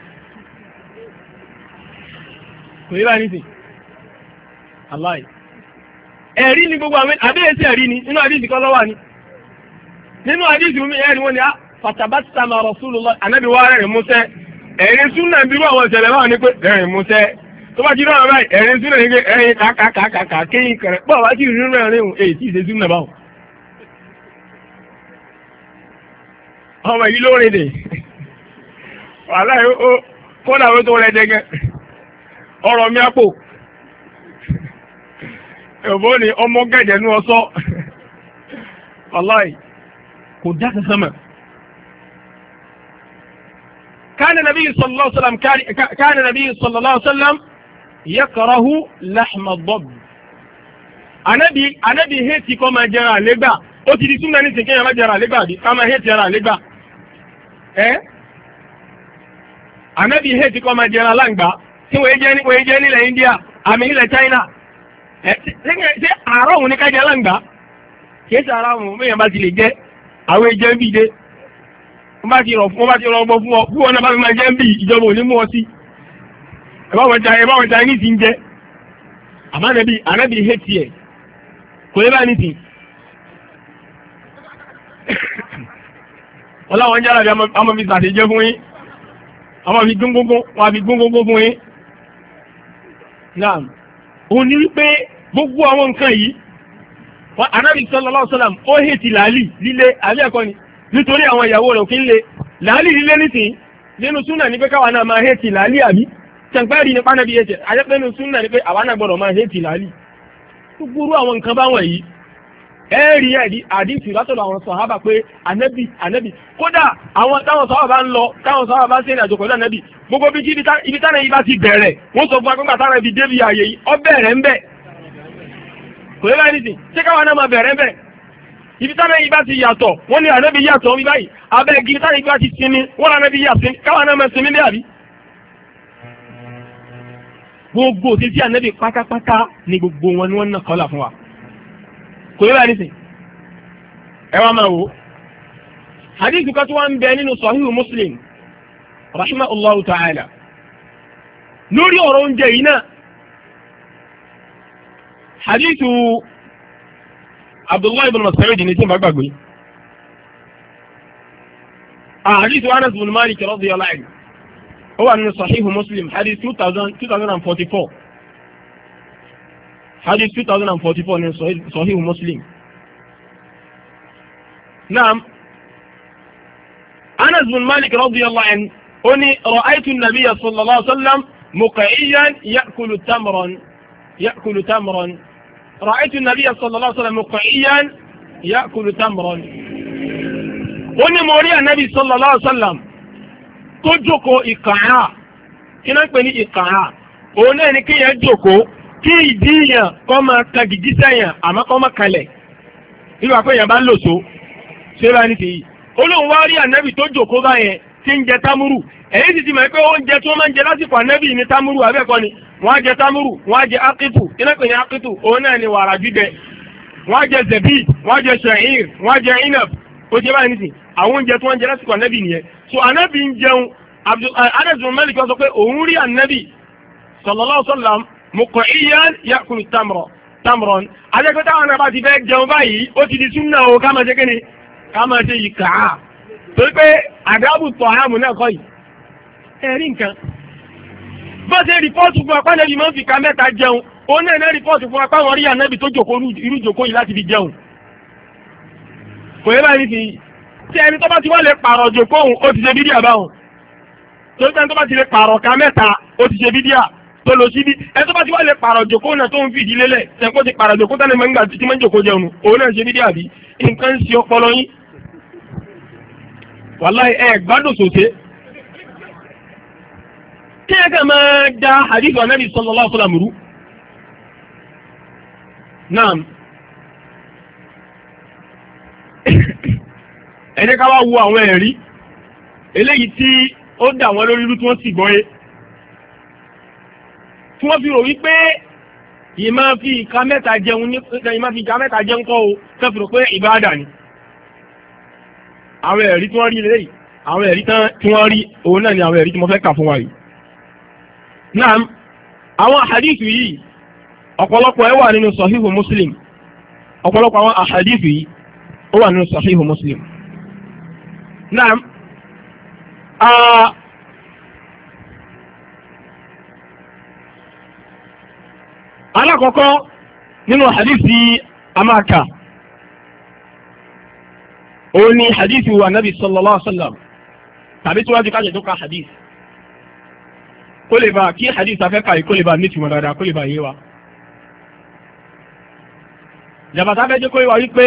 kò yí báyìí nísìn aláì ẹ̀rí ni gbogbo àwọn àbẹ́yẹ sí ẹ̀rí ni nínú àdìsí kan lọ́wọ́ ni nínú àdìsí omi ẹ̀rí wọn ni a fatabassama Rasulullah Ànábì wá rẹ̀ músẹ́ ẹ̀rin súnà bí wọ́n àwọn ìṣẹ̀lẹ̀ báwọn ní pé ẹ̀rin músẹ́ tó bá jí náà báyìí ẹ̀rin súnà ní pé ẹ̀rin kàkàkàkà kéyìn kẹrẹ pọ̀ wá sí ìrìn rẹ̀ rìn èyí tí ì ṣe súnà báwọn. ọmọ yìí lóore dè wàhálà ó kódà ó tó rẹ jẹgẹ ọ̀rọ̀ mi àpò ẹ̀bọ́ ni ọmọ gẹ̀jẹ̀ ní ọsọ wàláì kò dá kankan mọ̀. كان النبي صلى الله عليه وسلم كان النبي صلى الله عليه وسلم يكره لحم الضب anabi heti kó máa jẹran àlégbà ó ti di súnmọ́ ní sìnkẹ́ yẹn máa jẹran àlégbà bí ká máa heti jẹran àlégbà anabi heti kó máa jẹran aláǹgbá tí wọ́n jẹ́ nílẹ̀ India àmì nílẹ̀ China ṣé àárọ̀ òun ní ká jẹ aláǹgbá kìí ṣe ara òun bẹ́ẹ̀ bá ti lè jẹ́ àwọn ẹ̀jẹ̀ ń bì dé wọ́n bá ti rọ̀ ọgbọ́n fún ọ bí wọn náà bá fi máa jẹ́ ń bì ìjọba ò ní mú ọ sí ẹ̀báwọn Chinese ń jẹ́ àmọ́ anabi heti ẹ̀ kò lè bá ní sí wọn láwọn jẹ́ àlàbí àmọ́ fi sàṣejẹ́ fún yín àmọ́ fi gúngúngún wọn fi gúngúngún fún yín. náà òun ni wípé gbogbo àwọn nǹkan yìí Ànábì sallallahu alaihi wasallam ó hètì làálì líle àlẹ́ ẹ̀kọ́ ni nítorí àwọn ìyàwó rẹ̀ òfin le làálì líle nísìnyí nínú súnà ní pé káwa náà máa hètì làálì àbí tẹ̀gbẹ́rì nípa náà bí hètì àyẹ́pẹ́ nínú súnà ní pé àwa náà gbọ́dọ̀ máa hètì làálì. gbogbo àwọn nǹkan báwọn yìí ẹ̀rí àdìsí látọ̀dọ̀ àwọn sàhábà pé ànábì kódà àwọn táwọn sàhábà bá ń lọ táwọn sàhábà bá ń sẹ́yìn àjò pẹ̀lú ànábì gbogbo bí ibi táwọn yìí bá ti bẹ̀rẹ̀ wọ́n sọ fún akọ́gbà táwọn ibi débi ààyè yìí ọ bẹ̀rẹ̀ ń bẹ̀ kò yẹ báyìí nìsín ṣé káwọn náà máa bẹ̀rẹ̀ ń bẹ̀ ibi táwọn yìí bá ti yàtọ̀ wọ́n ní ànábì yàtọ̀ bí báyìí abẹ́ ibi táwọn yìí bá ti sinmi wọ́n ní ànábì yàtọ̀ káwọn náà máa sinmi bí àbí. gbogbo òtítí ànábì pátápátá ni gbogbo wọn ni wọ́n ná kọ́là fún wa kò yẹ báyìí nìsín ẹ wá máa wò hadith kan tó wá ń bẹ nínú sahihu Muslim rahimahullahu ta'ala lórí ọ̀rọ̀ oúnjẹ yìí náà hadithu Abdullahi ibn Mas'ud ní tí n bá gbàgbé hadithu Anas ibn Malik radiyallahu anhu ó wà nínú sahihu Muslim hadith 2044 hadith 2044 nínú sahihu Muslim. نعم أنس بن مالك رضي الله عنه أني رأيت النبي صلى الله عليه وسلم مقعيا يأكل تمرا رأيت النبي صلى الله عليه وسلم مقعيا يأكل تمرا أني موري النبي صلى الله عليه وسلم تجوكو إقعاء كنا نقول إقعاء أني كي يجوكو كي يديا كما كجيسايا أما كما كالي إلو أكو يبان لسو ṣé bá ní tèyí olóhùn wá rí ànábì tó jòkó báyẹn tí ń jẹ támúrù èyí sì ti mọ̀ pé oúnjẹ tí wọ́n máa ń jẹ lásìkò ànábì ní támúrù abẹ́ẹ̀kọ́ ni wọ́n á jẹ támúrù wọ́n á jẹ akitu iná pè ní akitu òun náà ni wàrà gbígbẹ wọ́n á jẹ zebib wọ́n á jẹ sha'ir wọ́n á jẹ inab ó ṣe báyìí nìsín àwọn oúnjẹ tí wọ́n ń jẹ lásìkò ànábì nìyẹn so ànábì ń jẹun Anas bin Malik sọ pé òun rí ànábì sallallahu alaihi wasallam muq'iyan ya'kulu tamran àjẹpẹ́ táwọn náà bá ti fẹ́ jẹun báyìí ó ti di súnà o ká máa ṣe kéde ká máa ṣe yìí kàá torí pé àdábù tọ̀ àmù náà kọ́ yìí ẹ̀rí nǹkan bó ṣe rìpọ́ọ̀tù fún apá nẹ́bí máa ń fi ká mẹ́ta jẹun ó náà náà rìpọ́ọ̀tù fún apá wọn rí ànẹ́bí tó jòkó irú jòkó yìí láti fi jẹun kò yẹ báyìí fi tí ẹni tó bá ti wá lè pààrọ̀ jòkó òun ó ti ṣe bídíà báwọn torí pé ẹni tó bá ti lè pààrọ̀ ká mẹ́ta ó ti ṣe bídíà tó lọ síbí ẹni tó bá ti wá lè pààrọ̀ jòkó náà tó ń fìdí lélẹ̀ ṣẹ́kó ti pààrọ̀ jòkó tẹ́lẹ̀ máa ń gbà títí máa ń jòkó jẹun òun náà ṣe bídíà bí nǹkan ń ṣe ọpọlọ yín wàláhì ẹ gbádùn sòté kí ẹ kà máa da hadith Ànábì sallallahu alaihi wasallam rú náà ẹni ká wá wo àwọn ẹ̀rí eléyìí tí ó dà wọ́n lórí irú tí wọ́n sì gbọ́ yé tí wọ́n fi rò wípé yìí máa fi ìka mẹ́ta jẹun kọ́ o kẹfì rò pé ìbáàdà ni àwọn ẹ̀rí tí wọ́n rí lélẹ́yìí àwọn ẹ̀rí tí wọ́n rí òun náà ni àwọn ẹ̀rí tí mo fẹ́ kà fún wa yìí. náà àwọn àhàdìsù yìí ọ̀pọ̀lọpọ̀ ẹ̀ wà nínú Sahihu Muslim ọ̀pọ̀lọpọ̀ àwọn àhàdìsù yìí ó wà nínú Sahihu Muslim. náà alákọ̀ọ́kọ́ nínú àhàdìsù amáka òun ni hadith wa nabi sallallahu alaihi wasallam tàbí tí wájú kájẹ̀ tó ká hadith kó lè bá kí hadith afẹ́fà yìí kó lè bá ní ìtumọ̀ dáadáa kó lè bá yé wa. jàbàtà fẹ́ jẹ́ kó yé wa wípé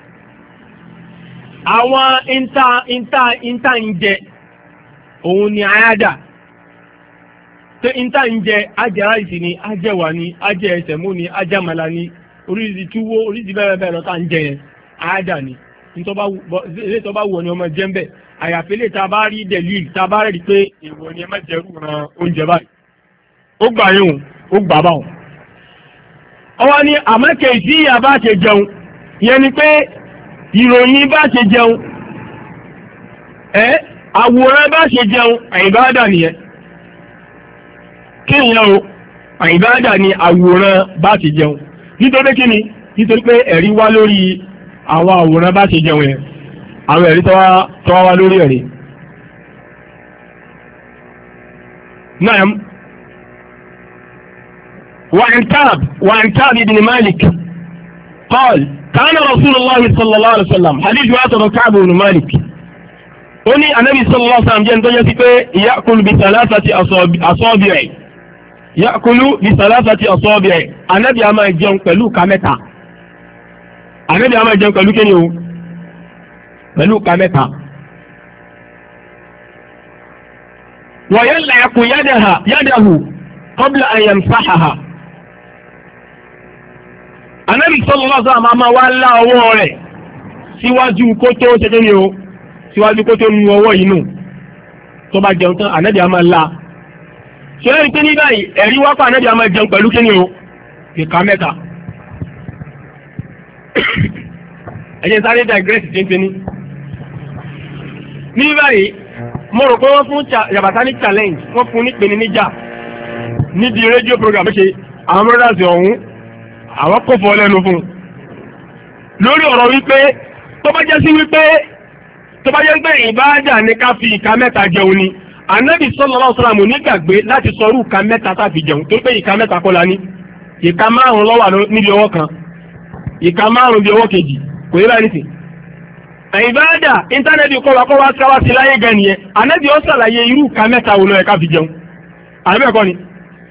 àwọn ìta ń jẹ òun ni àyádà pé ìta ń jẹ ajẹ́ ráìsì ni ajẹ́ wà ní ajẹ́ ẹsẹ̀mú ni ajẹ́ àmàlà ni oríṣi túwó oríṣi bẹ́ẹ̀ bẹ́ẹ̀ lọ́ta ń jẹ yẹn àyádà ni ilé tó bá wù ọ ni ọmọ jẹ́ ń bẹ̀ àyàfi lè ta bá rí dẹ̀líl ta bá rí pé èèwọ̀ ni ẹ má jẹ́rù ran oúnjẹ báyìí ó gbà yín ó gbà báwọn. ọwọ́ ni àmọ́kẹ́ tí ìyá bá ṣe jẹun ìyẹn ni pé ìròyìn bá ṣe jẹun àwòrán bá ṣe jẹun àìbáàdà nìyẹn kéèyàn o àìbáàdà ni àwòrán bá ṣe jẹun nítorí kí ni nítorí pé ẹ̀rí wá lórí àwọn àwòrán bá ṣe jẹun yẹn àwọn ẹ̀rí tọ́wá wá lórí ẹ̀rí. Naam. وعن كعب بن مالك قال كان رسول الله صلى الله عليه وسلم حديث واتر كعب بن مالك oni anabi sallallahu alaihi wasallam jẹ́ tó jẹ́ sí pé yakulu bi salasati asabi'i yakulu bi salasati asabi'i anabi a máa jẹun pẹ̀lú ka mẹ́ta anabi a máa jẹun pẹ̀lú kíni o pẹ̀lú ka mẹ́ta wa yal'aqu yadahu qabla an yamsahaha anabi sallallahu alaihi wasallam máa wá lá ọwọ́ rẹ̀ síwájú kó tó ṣe kíni o síwájú kó tó nu ọwọ́ yìí nù tó bá jẹun tán ànábì a máa la ṣe é rí pé ní báyìí ẹ̀rí wá pa ànábì a máa jẹun pẹ̀lú kíni o ìka mẹ́ta ẹ̀jẹ̀ sáré digress téńté ní báyìí mo rò pé wọ́n fún Yàbàtà ní challenge wọ́n fún nípele níjà nídìí rédíò program ṣe àwọn brothers ọ̀hún àwọn kò fọ́ lẹ́nu fún lórí ọ̀rọ̀ wípé tó bá jẹ́ sí wípé tó bá jẹ́ pé ìbáàdà ní ká fi ìka mẹ́ta jẹun ni Ànábì sallallahu alaihi wasallam nígbàgbé láti sọrú ìka mẹ́ta tá fi jẹun tó pé ìka mẹ́ta kọ́ la ní ìka márùn ló wà níbi ọwọ́ kan ìka márùn bí ọwọ́ kejì kò yẹ báyìí nìsín. ìbáàdà íńtánẹ́ẹ̀tì kọ́wá káwá sí láyé gan nìyẹn Ànábì ó ṣàlàyé irú ìka mẹ́ta wo ló yẹ ká fi jẹun àbẹ́ẹ̀kọ́ ni.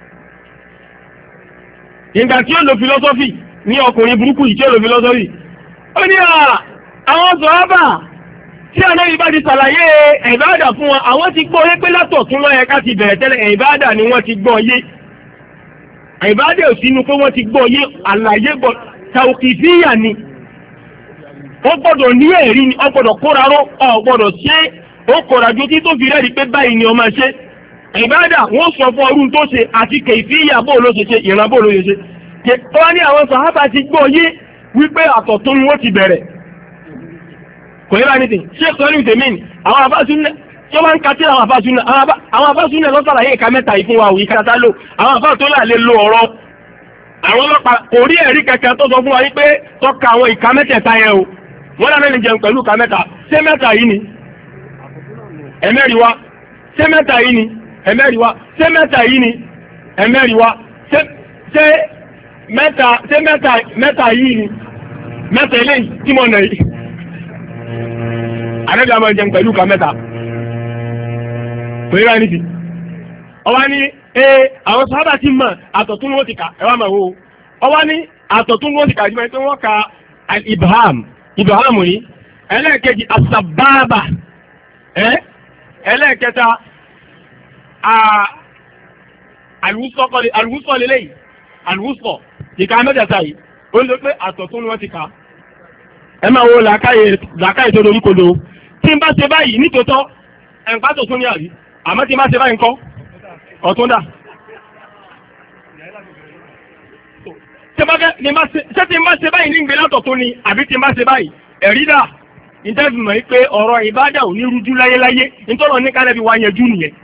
ìgbà tí ó lo philosophy ní ọkùnrin burúkú yìí tí ó lo philosophy ó ní àwọn sọ̀rọ̀ tí Ànábì bá ti ṣàlàyé ìbáàdà fún wọn àwọn ti gbọ́ yé pé látọ̀ tún lọ́yẹ ká ti bẹ̀rẹ̀ tẹ́lẹ̀ ìbáàdà ni wọ́n ti gbọ́ yé ìbáàdà ò sínú pé wọ́n ti gbọ́ yé àlàyé gbọ́ tàùkìfíyà ni ó gbọ́dọ̀ ní ẹ̀rí ni ó gbọ́dọ̀ kóraró ó gbọ́dọ̀ ṣe ó kọ̀ràjú tí tó fi rẹ́ẹ̀rí pé báyìí ni ó máa ṣe ìbáàdà wọ́n sọ fún ọdún tó ṣe àti kẹ̀fíyà bó ló ṣe ìran bó ló ṣe ṣe wọ́n ní àwọn sàhábà ti gbọ́ yé wípé àtọ̀tún ni wọ́n ti bẹ̀rẹ̀ kò yẹ bá ní tì ṣé sọ́ọ́lù tèmín àwọn àfáàsúnà tí wọ́n ń ka tí àwọn àfáàsúnà lọ́sàlàyé ìka mẹ́ta yìí fún wa òyìnká tá lò àwọn àfáà tó là lè lo ọ̀rọ̀ àwọn ọlọ́pàá kò rí ẹ̀rí kankan tó sọ fún wa yìí pé tọ́ka àwọn ìka mẹ́tẹ̀ẹ̀ta yẹn o wọ́n lànà ní jẹun pẹ̀lú ìka mẹ́ta ṣé mẹ́ta yìí ni ẹ̀mẹ́rì wa ṣé mẹ́ta yìí ni ẹ̀mẹ́rì wa ṣé mẹ́ta yìí ni ẹ̀mẹ́rì wa ṣé mẹ́ta yìí ni mẹ́ta eléyìí tí mo nà yìí ànábì a máa jẹun pẹ̀lú ìka mẹ́ta kò yíra níbi ọwá ní àwọn sábà ti mọ̀ àtọ̀tún ni wọ́n ti kà ẹwà máa wo ọwá ní àtọ̀tún ni wọ́n ti kà jùmọ̀ pé wọ́n ka ibham ní ẹlẹ́ẹ̀kejì asababa ẹlẹ́ẹ̀kẹta àlùwúsọ̀ lélẹ́yìí àlùwúsọ̀ ìka mẹ́tẹ̀ẹ̀ta yìí ó ń lọ pé àtọ̀tún ni wọ́n ti kà ẹ máa wo làákàyè tó dorí kodo tí n bá ṣe báyìí nítòótọ́ ẹ̀ǹpá tó tún ní àrí àmọ́ tí n bá ṣe báyìí ńkọ́ ọ̀tún dà. ṣé tí n bá ṣe báyìí ní ìgbé látọ̀tún ni àbí tí n bá ṣe báyìí ẹ̀rí dà ìtẹ́sí mọ̀ pé ọ̀rọ̀ ìbádà ò ní rújú láyéláyé nítorí ní kálẹ̀ fi wá yanjú nìyẹn.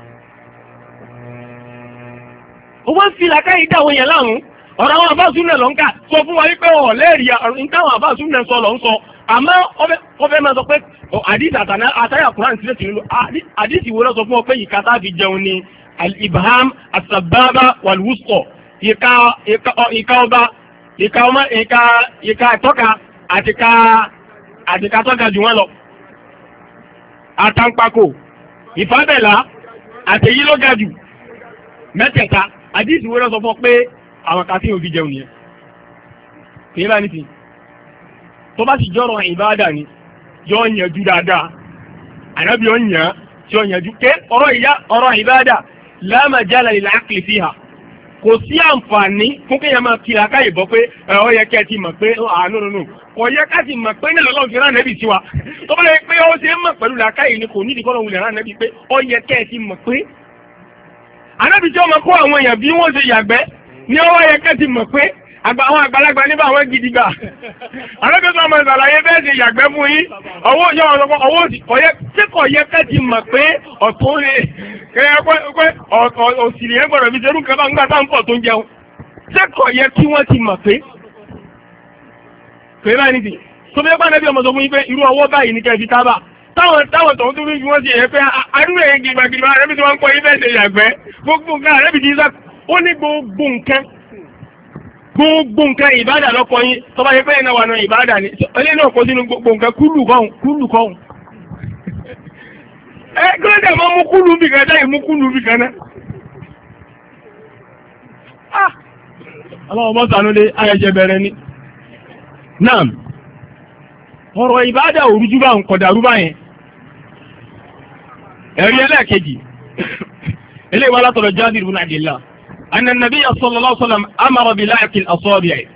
ó wá ń fi làákàyè dáwọn yẹn láàrún ọ̀rọ̀ àwọn àbáṣúnẹ̀ lọ ń kà sọ fún wa wípé ọ̀lẹ́rìí nǹkan àbáṣúnẹ̀ sọ lọ ń sọ àmọ́ ọfẹ́ máa sọ pé àdìsí àtàyà Kùránì sílẹ̀ tìlú àdìsí wo lọ sọ fún ọ pé ìka tá a fi jẹun ni al-ibham as-sababa wal-wusta ìka ọba ìka tọ́ka àti ká tọ́ka jù wọ́n lọ àtàǹpàkò ìfábẹ̀lá àtẹ̀yí ló ga jù mẹ́tẹ̀ẹ̀ta àdìsí wo lọ sọ fún ọ pé àwọn kan tí yóò fi jẹun nìyẹn kìí bá ní ti tó bá sì jọ́rọ̀ ìbáadà ni yóò yànjú dáadáa ànábì yóò yàn tí ó yànjú ké ọ̀rọ̀ ìbáadà la majala lil aqli fiha kò sí àǹfààní fún kéèyàn máa kí akáyè bọ́ pé ó yẹ kẹ́ ẹ ti mọ̀ pé nínú kò yẹ ká ti mọ̀ pé náà lọ́wọ́ fi rán nẹ́bì sí wa tó bá yẹ pé ó ṣe é mọ̀ pẹ̀lú làákàyè ni kò nídìí kọ́ lọ́wọ́ lè rán nẹ́bì pé ó yẹ kẹ́ ẹ ti mọ̀ pé ànábì tí ó máa kó àwọn èèyàn bí wọ́n ṣe yàgbẹ́ ní ọwọ́ yẹ kẹ́ ti mọ̀ pé àwọn àgbàlagbà níbà àwọn gidi gbà alábẹ́sọ̀ ọmọ ìsàlàyé bẹ́ẹ̀ ṣe yàgbẹ́ fún yín ọwọ́ yọ ọ̀rọ̀ ọwọ́ tí kò yẹ kẹ́ ti mọ̀ pé ọ̀tún rẹ̀ kẹ́yẹ pé òsìlè yẹn gbọ́dọ̀ fi ṣerú nǹkan bá ń gbà tá ń pọ̀ tó ń jẹun tí kò yẹ kí wọ́n ti mọ̀ pé báyìí nìdí tó bí ẹgbẹ́ anábì ọmọ sọ fún yín pé irú ọwọ́ báyìí ní kẹ́ fi tábà táwọn tọ̀hún tó fi wọ́n sí ẹ̀ pé àdúrà yẹn gbìgbàgbìgbà anábì tí wọ́n ń kọ́ yín fẹ́ẹ́ ṣe yàgbẹ́ gbogbo nǹkan anábì ti sá ó ní gbogbo nǹkan ìbádà lọ́kọ yín tó bá yẹ pé iná wà náà ìbádà ni eléyìí náà kó sínú gbogbo nǹkan kúlù kọ́hún. ẹ kílódé máa mú kúlù bì kan dáì mú kúlù bì kan náà. ọlọ́wọ́ mọ́ sànúdé ayẹyẹ bẹ̀rẹ̀ ni. naam ọ̀rọ̀ ìbádà òrújú bá ń kọ̀dàrú báyẹn. ẹ̀rí ẹlẹ́ẹ̀kejì eléyìí wà látọ̀rọ̀ Jabir ibn Abdillah anna an-nabiyya sallallahu alaihi wasallam amara bi la'qi al-asabi'.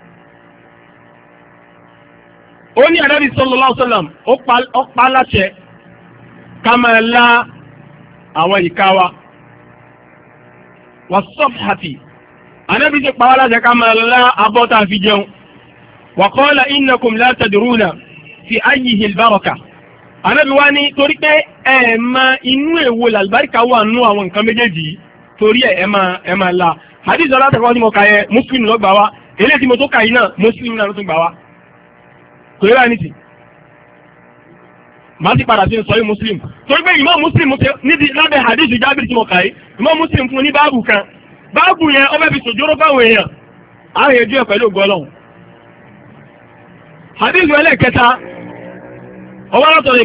ó ní Ànábì sallallahu alaihi wasallam ó pa láṣẹ ká máa lá àwọn ìka wa was-safhati. Ànábì ti pa wá láṣẹ ká máa lá abọ́ tá a fi jẹun. wa qala innakum la tadruna fi ayyihi al-baraka. Ànábì wá ní torí pé ẹ máa inú èwo làlùbáríkà wà nú àwọn nǹkan méjèèjì yìí torí ẹ máa la. hadith ọlá tẹ̀kọ́ tí mo kà yẹ Muslim ló gbà wá eléyìí tí mo tó kà yìí náà Muslim náà ló tún gbà wá. kò yẹ báyìí nìsí. màá ti padà sí sọ yìí Muslim torí pé Imam Muslim níbi lábẹ́ hadith Jábìrì tí mo kà yìí Imam Muslim fún ní báàbù kan báàbù yẹn ó fẹ́ fi sòjóró báwọn èèyàn á yẹ díẹ̀ pẹ̀lú ògo Ọlọ́run. hadith ẹlẹ́kẹta ọwọ́ látọ̀rọ̀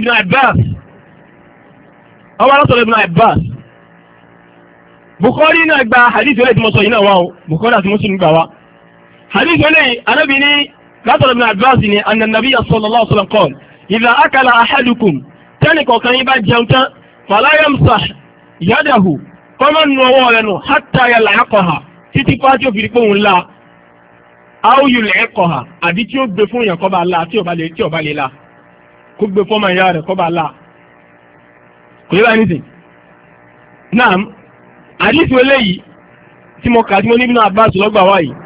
Ibn Abbas Bukhari náà gba hadith eléyìí tí mo sọ yìí náà wá o Bukhari àti Muslim gbà wá. hadith eléyìí Ànábì ní látọ̀rọ̀ Ibn Abbas ni anna nabiyya sallallahu alaihi wasallam qala idha akala ahadukum tẹ́nì kọ̀ọ̀kan yín bá jẹun tán fala yamsah yadahu kọ́mọ̀ nù ọwọ́ rẹ̀ nù hatta yal'aqaha títí pàtó fi pé òun la aw yul'iqaha àbí tí ó gbé fún yẹn kọ́ bá la tí ò bá lè la kó gbé fọ́mọ ìyá rẹ̀ kọ́ bá la kò yẹ báyìí nísìn. naam àdìsí eléyìí tí mo kà tí mo ní Ibn Abbas lọ́gbà wá yìí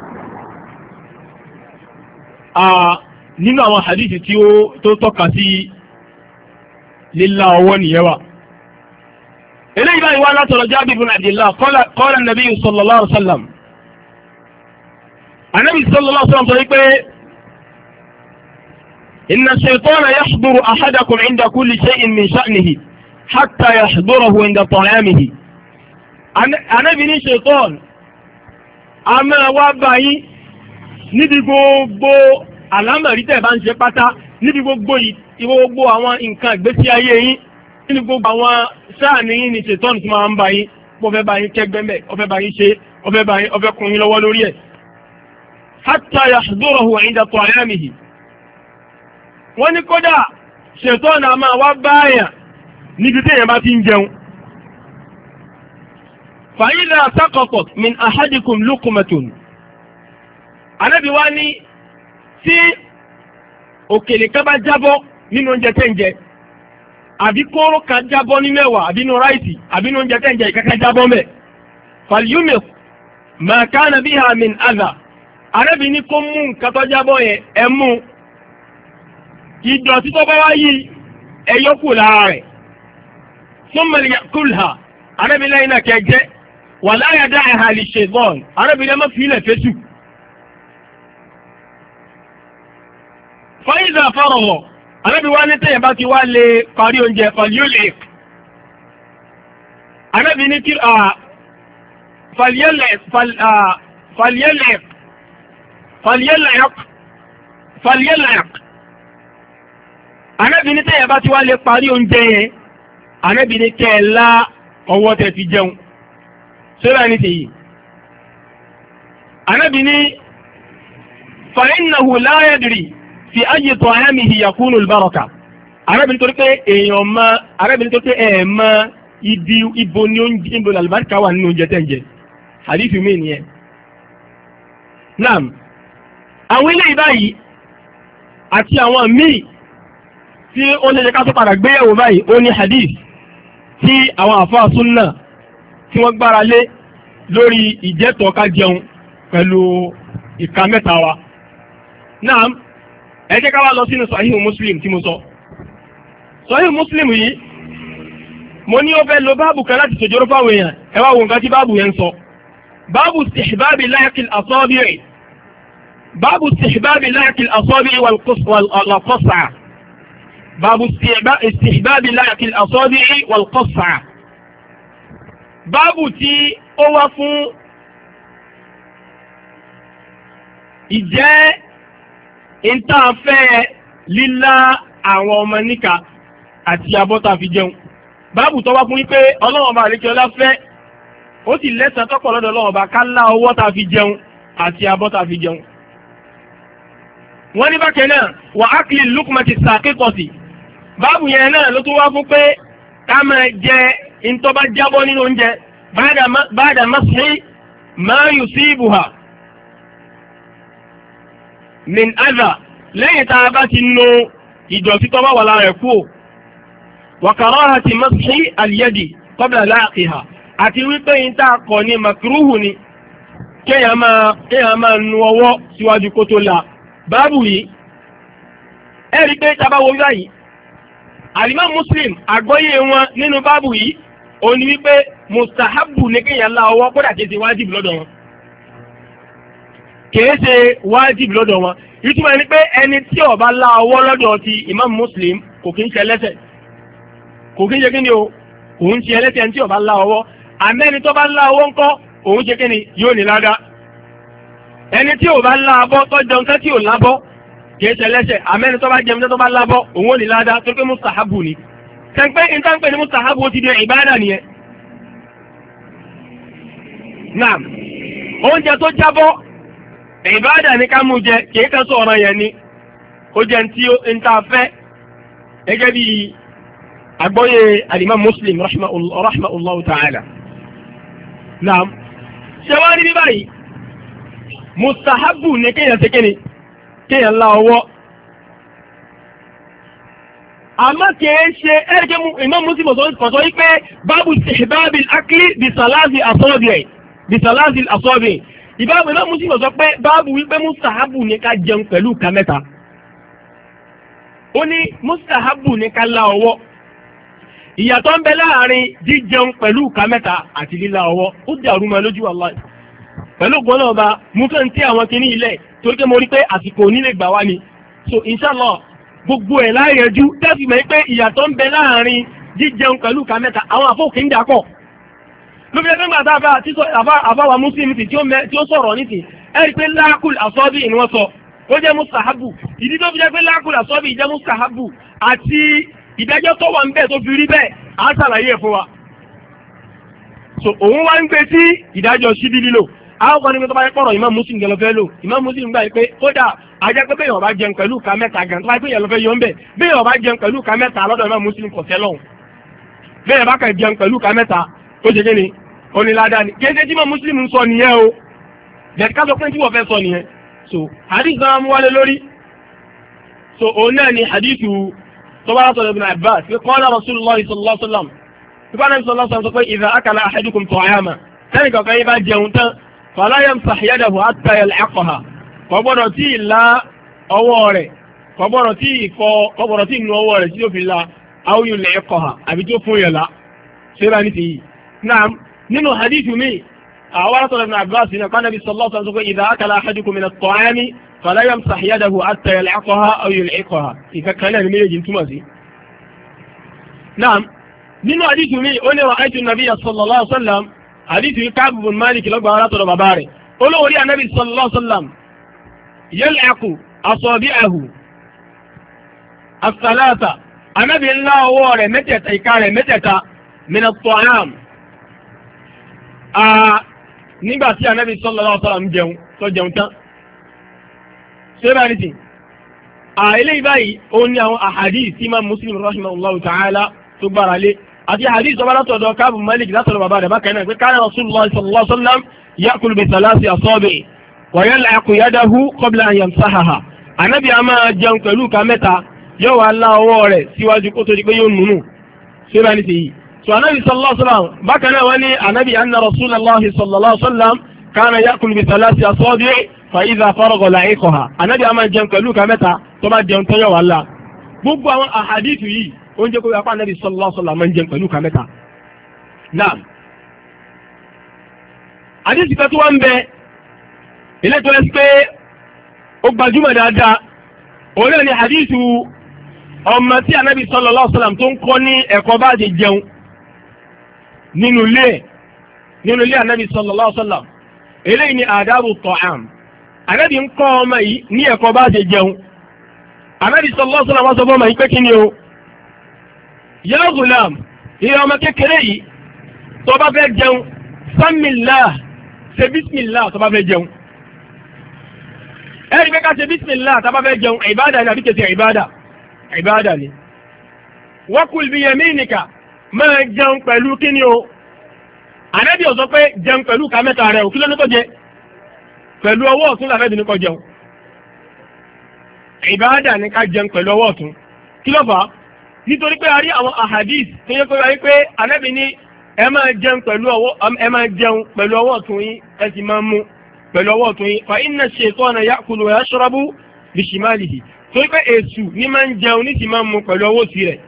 nínú àwọn àdìsí tí ó tó tọ́ka sí lílá ọwọ́ nìyẹn wà. eléyìí báyìí wá látọ̀rọ̀ Jabir ibn Abdillah qala an-nabiy sallallahu alaihi wasallam. Ànábì sallallahu alaihi wasallam sọ wípé inna ash-shaytana yahduru ahadakum 'inda kulli shay'in min sha'nihi hatta yahdurahu 'inda ta'amihi. Ànábì ní ṣètọ́n a máa wá báyìí níbi gbogbo àlámọ̀rí tẹ̀ bá ń ṣe pátá níbi gbogbo àwọn nǹkan ìgbésí ayé yín níbi gbogbo àwọn sáàni yín ni ṣètọ́n tí máa ń báyìí bó fẹ́ báyìí kẹgbẹ́mẹ̀ ó fẹ́ báyìí ṣe ó fẹ́ kún yín lọ́wọ́ lórí ẹ̀. hatta yahdurahu 'inda ta'amihi. wọ́n ní kódà ṣètọ́n a máa wá báyà níbi téèyàn bá ti ń jẹun. فإذا سقطت من أحدكم لقمة Ànábì wá ní tí òkèlè kan bá jábọ́ nínú oúnjẹ tẹ́ ń jẹ àbí kóró kan jábọ́ nínú ẹ̀wà àbí nínú ráìsì àbí nínú oúnjẹ tẹ́ ń jẹ ìkankan jábọ́ mẹ́ فليمط ما كان بها من أذى. Ànábì ní kó mú nǹkan tó jábọ́ yẹn ẹ mú ìdọ̀tí tó bá wá yí ẹ yọ kù lára rẹ̀ ثم ليأكلها. Ànábì lẹ́yìn náà kẹ́ jẹ wala yada'aha lish-shaytan. Ànábì lẹ́ mọ́ fi ilẹ̀ fẹ́sù. fa idha faragha. Ànábì wá ní tẹ̀yẹ̀ bá ti wá lè parí oúnjẹ falyul'iq. Ànábì ní kí falyul'iq. Ànábì ní tẹ̀yẹ̀ bá ti wá lè parí oúnjẹ yẹn Ànábì ní kẹ́ẹ̀lá ọwọ́ tẹ̀ fi jẹun. sọ́ra ní tèyí. Ànábì ní fa innahu la yadri fi ayyi ta'amihi yakunu al-baraka. Ànábì ní torí pé èèyàn mọ Ànábì ní torí pé ẹ̀ mọ ibo ní oúnjẹ ibo làlùbáríkà wà nínú oúnjẹ tẹ̀ ń jẹ. hadithu mi nìyẹn. naam àwọn eléyìí báyìí àti àwọn míì tí ó lè ká tó padà gbéyàwó báyìí ó ní hadith tí àwọn àfáà súnnà tí wọ́n gbára lé lórí ìjẹ́tọ̀ ká jẹun pẹ̀lú ìka mẹ́ta wa. náà ẹ jẹ́ ká wá lọ sínú Sahihu Muslim tí mo sọ. Sahihu Muslim yìí mo ní ó fẹ́ lo báàbù kan láti ṣòjóró fáwọn èèyàn ẹ wá wo nǹkan tí báàbù yẹn ń sọ. báàbù istihbabi la'qil asabi' باب استحباب لعق الأصابع والقصع. باب استحباب لعق الأصابع والقصع. báàbù tí ó wá fún ìjẹ́ ìtànfẹ́ lílá àwọn ọmọ níka àti abọ́ta fi jẹun. báàbù tó wá fún wípé ọlọ́wọ́n bá àlékè ọlá fẹ́ ó sì lẹ́sàn tọ́pọ̀ lọ́dọ̀ ọlọ́wọ́n bá ká lá ọwọ́ ta fi jẹun àti abọ́ta fi jẹun. wọ́n ní bákẹ́ náà wà ákìlì lukmati sàkíkọ̀sì. báàbù yẹn náà ló tún wá fún pé ká máa jẹ ìntọ́ba jábọ́ nínú oúnjẹ ba'da mas'i ma yusibuha min adha lẹ́yìn tá a bá ti nu ìdọ̀tí tó bá wà lára rẹ̀ kú wa karahati mas'i al-yadi qabla laqiha àti wípé yìí tá a kọ̀ ní makruhu ni kéèyàn máa nu ọwọ́ síwájú kó tó la. báàbù yìí ẹ̀rí pé tá a bá wo báyìí Al-Imam Muslim àgbọ́yé wọn nínú báàbù yìí ó ní wípé mustahabu ní kéèyàn lá ọwọ́ kódà kìí ṣe wájìbù lọ́dọ̀ wọn. kìí ṣe wájìbù lọ́dọ̀ wọn. ìtumọ̀ ni pé ẹni tí ó bá lá ọwọ́ lọ́dọ̀ ti Imam Muslim kò kí ń ṣe ẹlẹ́ṣẹ̀. kò kí ń ṣe kíni o kò ń ṣe ẹlẹ́ṣẹ̀ ẹni tí ó bá lá ọwọ́. àmẹ́ni tó bá lá ọwọ́ ńkọ́ òun ṣe kíni yóò ní ládàá. ẹni tí ó bá lá abọ́ tọ́jọ́ nǹkan tí ò lábọ́ kìí ṣe ẹlẹ́ṣẹ̀ àmẹ́ni tó bá jẹun tó bá lábọ́ òun ò ní ládàá tó pé mustahabu ni. sẹ́ńpẹ́ ìtànpẹ́ ni mustahabu ti di ìbádà nìyẹn. naam oúnjẹ tó jábọ́ ìbádà ní ká mú jẹ kìí kan sọ̀rọ̀ yẹn ni ó jẹ́ tí ó ń ta fẹ́ gẹ́gẹ́ bí àgbọ́yé al-Imam Muslim rahimahullahu ta'ala. naam ṣé wá rí bí báyìí mustahabu ní kéèyàn ṣe kíni kéèyàn lá ọwọ́. àmọ́ kìí ṣe ẹ̀rẹ́gẹ́ Imam Muslim kọ̀sọ́ wípé báàbù istihbabil akli bisalasi asọ́bì. ìbáàbù Imam Muslim sọ pé báàbù wípé mustahabu ní ká jẹun pẹ̀lú ìka mẹ́ta. ó ní mustahabu ní ká lá ọwọ́. ìyàtọ̀ ń bẹ láàrin jíjẹun pẹ̀lú ìka mẹ́ta àti lílá ọwọ́ ó dàrú mọ́ lójú Allah. pẹ̀lú gbọ́nà ọba mú fẹ́ ń tí àwọn kìíní ilẹ̀ torí pé mo rí pé àsìkò onílé gbà wá ni. so inshallah gbogbo ẹ̀ láyẹjú tẹ́sí mẹ́ pé ìyàtọ̀ ń bẹ láàrin jíjẹun pẹ̀lú ìka mẹ́ta àwọn àfọ̀kì ń dàpọ̀. ló fi ẹgbẹ́ gbà tí àbáwa Muslim tí ó sọ̀rọ̀ ní ti ẹ̀rí pé láàkùl àsọ́bì ni wọ́n sọ ó jẹ́ mustahabu. ìdí tó fi jẹ́ pé láàkùl àsọ́bì jẹ́ mustahabu àti ìdájọ́ tó wà ń bẹ̀ tó fi rí bẹ́ẹ̀ á ṣàlàyé ẹ̀ fún wa. so òun wá ń gbé sí ìdájọ́ síbí lílò àwọn kan ní tó bá yẹ kọ̀rọ̀ Imam Muslim gẹ̀lọ́ fẹ́ lò Imam Muslim gbà pé kódà ajá pé bẹ́ẹ̀ ọba jẹun pẹ̀lú ìka mẹ́ta gan tó bá yẹ pé yẹn lọ fẹ́ yọ ń bẹ̀ bẹ́ẹ̀ ọba jẹun pẹ̀lú ìka mẹ́ta lọ́dọ̀ Imam Muslim kọ̀ sẹ́lọ̀ bẹ́ẹ̀ bá kàn jẹun pẹ̀lú ìka mẹ́ta ó ṣe kíni onílàdá ni kéde tí Imam Muslim ń sọ nìyẹn o bẹ́ẹ̀ ká sọ pé tí wọ́n fẹ́ sọ nìyẹn. so hadith náà mú wálé lórí so òun náà ni hadithu tó bá látọ̀ Ibn Abbas pé qala Rasulullah sallallahu alaihi wasallam nípa náà sallallahu alaihi wasallam sọ pé idha akala ahadukum ta'ama sẹ́ni kankan yìí bá jẹun tán fala yamsah yadahu hatta yal'aqaha kò gbọ́dọ̀ tí ì la ọwọ́ rẹ̀ kò gbọ́dọ̀ tí ì nu ọwọ́ rẹ̀ tí ó fi la aw yul'iqaha àbí tó fún yẹn la ṣé bá ní ti yìí. náà nínú hadithu mi àwọn àtọ̀rọ̀ Ibn Abbas ní ọ̀kan Nabi sallallahu alaihi wasallam sọ pé idha akala ahadukum min at-ta'ami fala yamsah yadahu hatta yal'aqaha aw yul'iqaha ìkankan náà ní méjèèjì túmọ̀ sí. náà nínú hadithu mi ó ní ra'aytu an-nabiyya sallallahu alaihi wasallam hadithu yìí Ka'b bin Malik lọ́gbà wọn látọ̀dọ̀ bàbá rẹ̀ olówó rí Ànábì sallallahu alaihi wasallam yal'aqu asabi'ahu as-salasa Ànábì ńlá ọwọ́ rẹ̀ mẹ́tẹ̀ẹ̀ta ìka rẹ̀ mẹ́tẹ̀ẹ̀ta min at-ta'am. nígbà tí Ànábì sallallahu alaihi wasallam jẹun tó jẹun tán ṣé bá ní ti eléyìí báyìí ó ní àwọn ahadith tí Imam Muslim rahimahullahu ta'ala tó gbára lé àti hadith tó bá látọ̀dọ̀ Ka'b bin Malik látọ̀dọ̀ bàbá rẹ̀ bákan náà pé kana Rasulullah sallallahu alaihi wasallam ya'kulu bi thalathi asabi' wa yal'aqu yadahu qabla an yamsahaha. Ànábì a máa jẹun pẹ̀lú ìka mẹ́ta yóò wá lá ọwọ́ rẹ̀ síwájú kó tó di pé yóò nùnú ṣé bá ní ti yìí. so Ànábì sallallahu alaihi wasallam bákan náà wọ́n ní Ànábì anna Rasulullah sallallahu alaihi wasallam kana ya'kulu bi thalathi asabi' fa idha faragha la'iqaha. Ànábì a máa jẹun pẹ̀lú ìka mẹ́ta tó bá jẹun tó yóò wá lá. gbogbo àwọn ahadith yìí oúnjẹ kó yàpá Ànábì sallallahu alaihi wasallam máa ń jẹun pẹ̀lú ìka mẹ́ta. náà àdìsí kan tó wá ń bẹ ilé tó ẹ sí pé ó gbajúmọ̀ dáadáa òun náà ni hadithu ọmọ tí anabi sallallahu alaihi wasallam tó ń kọ́ ní ẹ̀kọ́ bá ṣe jẹun nínú ilé anabi sallallahu alaihi wasallam eléyìí ni adabu ta'am anabi ń kọ́ ọmọ yìí ní ẹ̀kọ́ bá ṣe jẹun anabi sallallahu alaihi wasallam wá sọ fún ọmọ yìí pé kí ni o ya gulam ìyá ọmọ kékeré yìí tó bá fẹ́ jẹun samillah ṣe bismillah tó bá fẹ́ jẹun ẹ̀rí pé ká ṣe bismillah tó bá fẹ́ jẹun ìbádà ni àbí kẹsì ìbádà ni wakul bi yaminika máa jẹun pẹ̀lú kíni o ànábì ó sọ pé jẹun pẹ̀lú ká mẹ́ta rẹ̀ ò kí ló ní kó jẹ pẹ̀lú ọwọ́ ọ̀tún làfẹ́ ní kó jẹun ìbádà ni ká jẹun pẹ̀lú ọwọ́ ọ̀tún kí ló fà á nítorí pé a rí àwọn ahadith tó yẹ kó wáyé pé ànábì ní ẹ máa jẹun pẹ̀lú ọwọ́ ọ̀tún yín ẹ sì máa mú pẹ̀lú ọwọ́ ọ̀tún yín fa inna shaytana ya'kulu wa yashrabu bishimalihi torí pé èṣù ní máa ń jẹun ní sì máa ń mú pẹ̀lú ọwọ́ òsì rẹ̀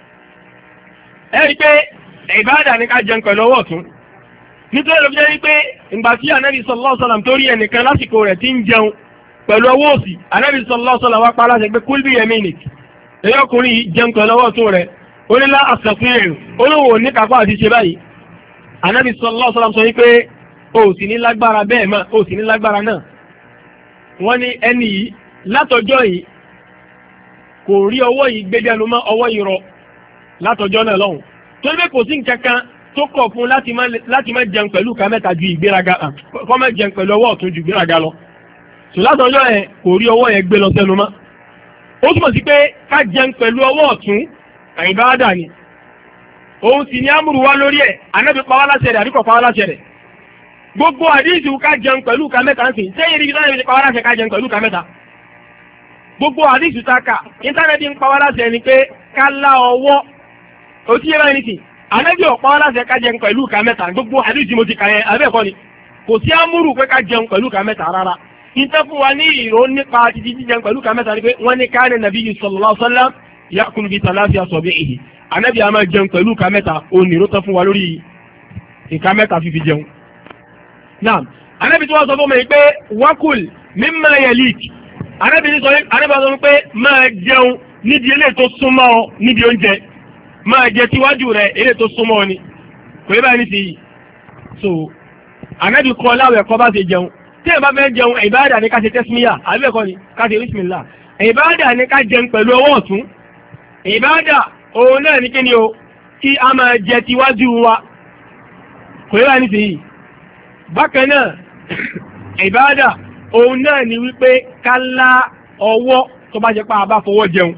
ẹ rí pé ìbáàdà ní ká jẹun pẹ̀lú ọwọ́ ọ̀tún nítorí ló fi jẹ́ pé ìgbà tí ànábì sallallahu alaihi wasallam tó rí ẹnìkan lásìkò rẹ̀ tí ń jẹun pẹ̀lú ọwọ́ òsì ànábì sallallahu alaihi wasallam wá pa láṣẹ pé kul bi yaminik èyí ọkùnrin yìí jẹun pẹ̀lú ọwọ́ ọ̀tún rẹ̀ ó ní lá àṣàfihàn olówó ní kápá àti ṣe báyìí ànábì sallallahu alaihi wasallam sọ wípé o sì ní lágbára bẹ́ẹ̀ mọ́ o sì ní lágbára náà wọ́n ní ẹni yìí látọjọ́ yìí kò rí ọwọ́ yìí gbẹ́dẹ́nu mọ́ ọwọ́ yìí rọ látọjọ́ náà lọ́hùn torí pé kò sí nǹkan kan tó kọ̀ fún láti má jẹun pẹ̀lú ká mẹ́ta ju ìgbéraga kọ́ má jẹun pẹ̀lú ọwọ́ ọ̀tún ju ìgbéraga lọ sò látọjọ́ yẹn kò rí ọwọ́ yẹn gbé lọ sẹ́nu mọ́ ó túmọ̀ sí pé ká jẹun pẹ̀lú ọwọ́ ọ̀tún ìbáàdà ni òun sì ní amúrù wá lórí ẹ̀ ànábì pa wá láṣẹ rẹ̀ àbíkọ̀ pa wá láṣẹ rẹ̀ gbogbo àdíìsì ká jẹun pẹ̀lú ká mẹ́ta ń sìn sẹ́yìn ibi táwọn ibi pa wá láṣẹ ká jẹun pẹ̀lú ká mẹ́ta gbogbo àdíìsì tá a kà íńtánẹ́ẹ̀tì ń pa wá láṣẹ ni pé ká lá ọwọ́ òtí yẹn báyìí nìsín ànábì ò pa wá láṣẹ ká jẹun pẹ̀lú ká mẹ́ta gbogbo àdíìsì mo ti kà yẹn abẹ́ẹ̀kọ́ ni kò sí amúrù pé ká jẹun pẹ̀lú ká mẹ́ta rárá ìtẹ́ fún wa ní ìró nípa títí jíjẹun pẹ̀lú ká mẹ́ta ni pé wọ́n ní káàní nàbí sallallahu alaihi wasallam yakulu bi talasi asabihi ànábì a máa jẹun pẹ̀lú ká mẹ́ta oníró tán fún wa lórí ìka mẹ́ta fífi jẹun. Naam, ànábì tí wọ́n sọ fún mi pé wakul mimma yalik ànábì sọ pé máa jẹun níbi eléyìí tó súnmọ́ ọ níbi oúnjẹ máa jẹ tíwájú rẹ eléyìí tó súnmọ́ ọ ni kò yẹ báyìí nísìnyí. So ànábì kọ́ láwẹ̀ kọ́ bá ṣe jẹun tí ẹ bá fẹ́ jẹun ìbáàdà ní ká ṣe tẹ́símíyà àbẹ́ẹ̀kọ́ ni ká ṣe bísímílà ìbáàdà ní ká jẹun pẹ̀lú ọwọ́ ọ̀tún ìbáàdà òun náà ní kíni o kí a máa jẹ tíwájú wa kò yẹ báyìí nísìnyí. Bákan náà ìbáàdà òun náà ni wípé ká lá ọwọ́ tó bá jẹ́ pé a bá fọwọ́ jẹun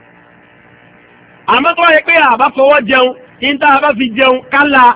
àmọ́ tó bá jẹ́ pé a bá fọwọ́ jẹun ní tá a bá fi jẹun ká lá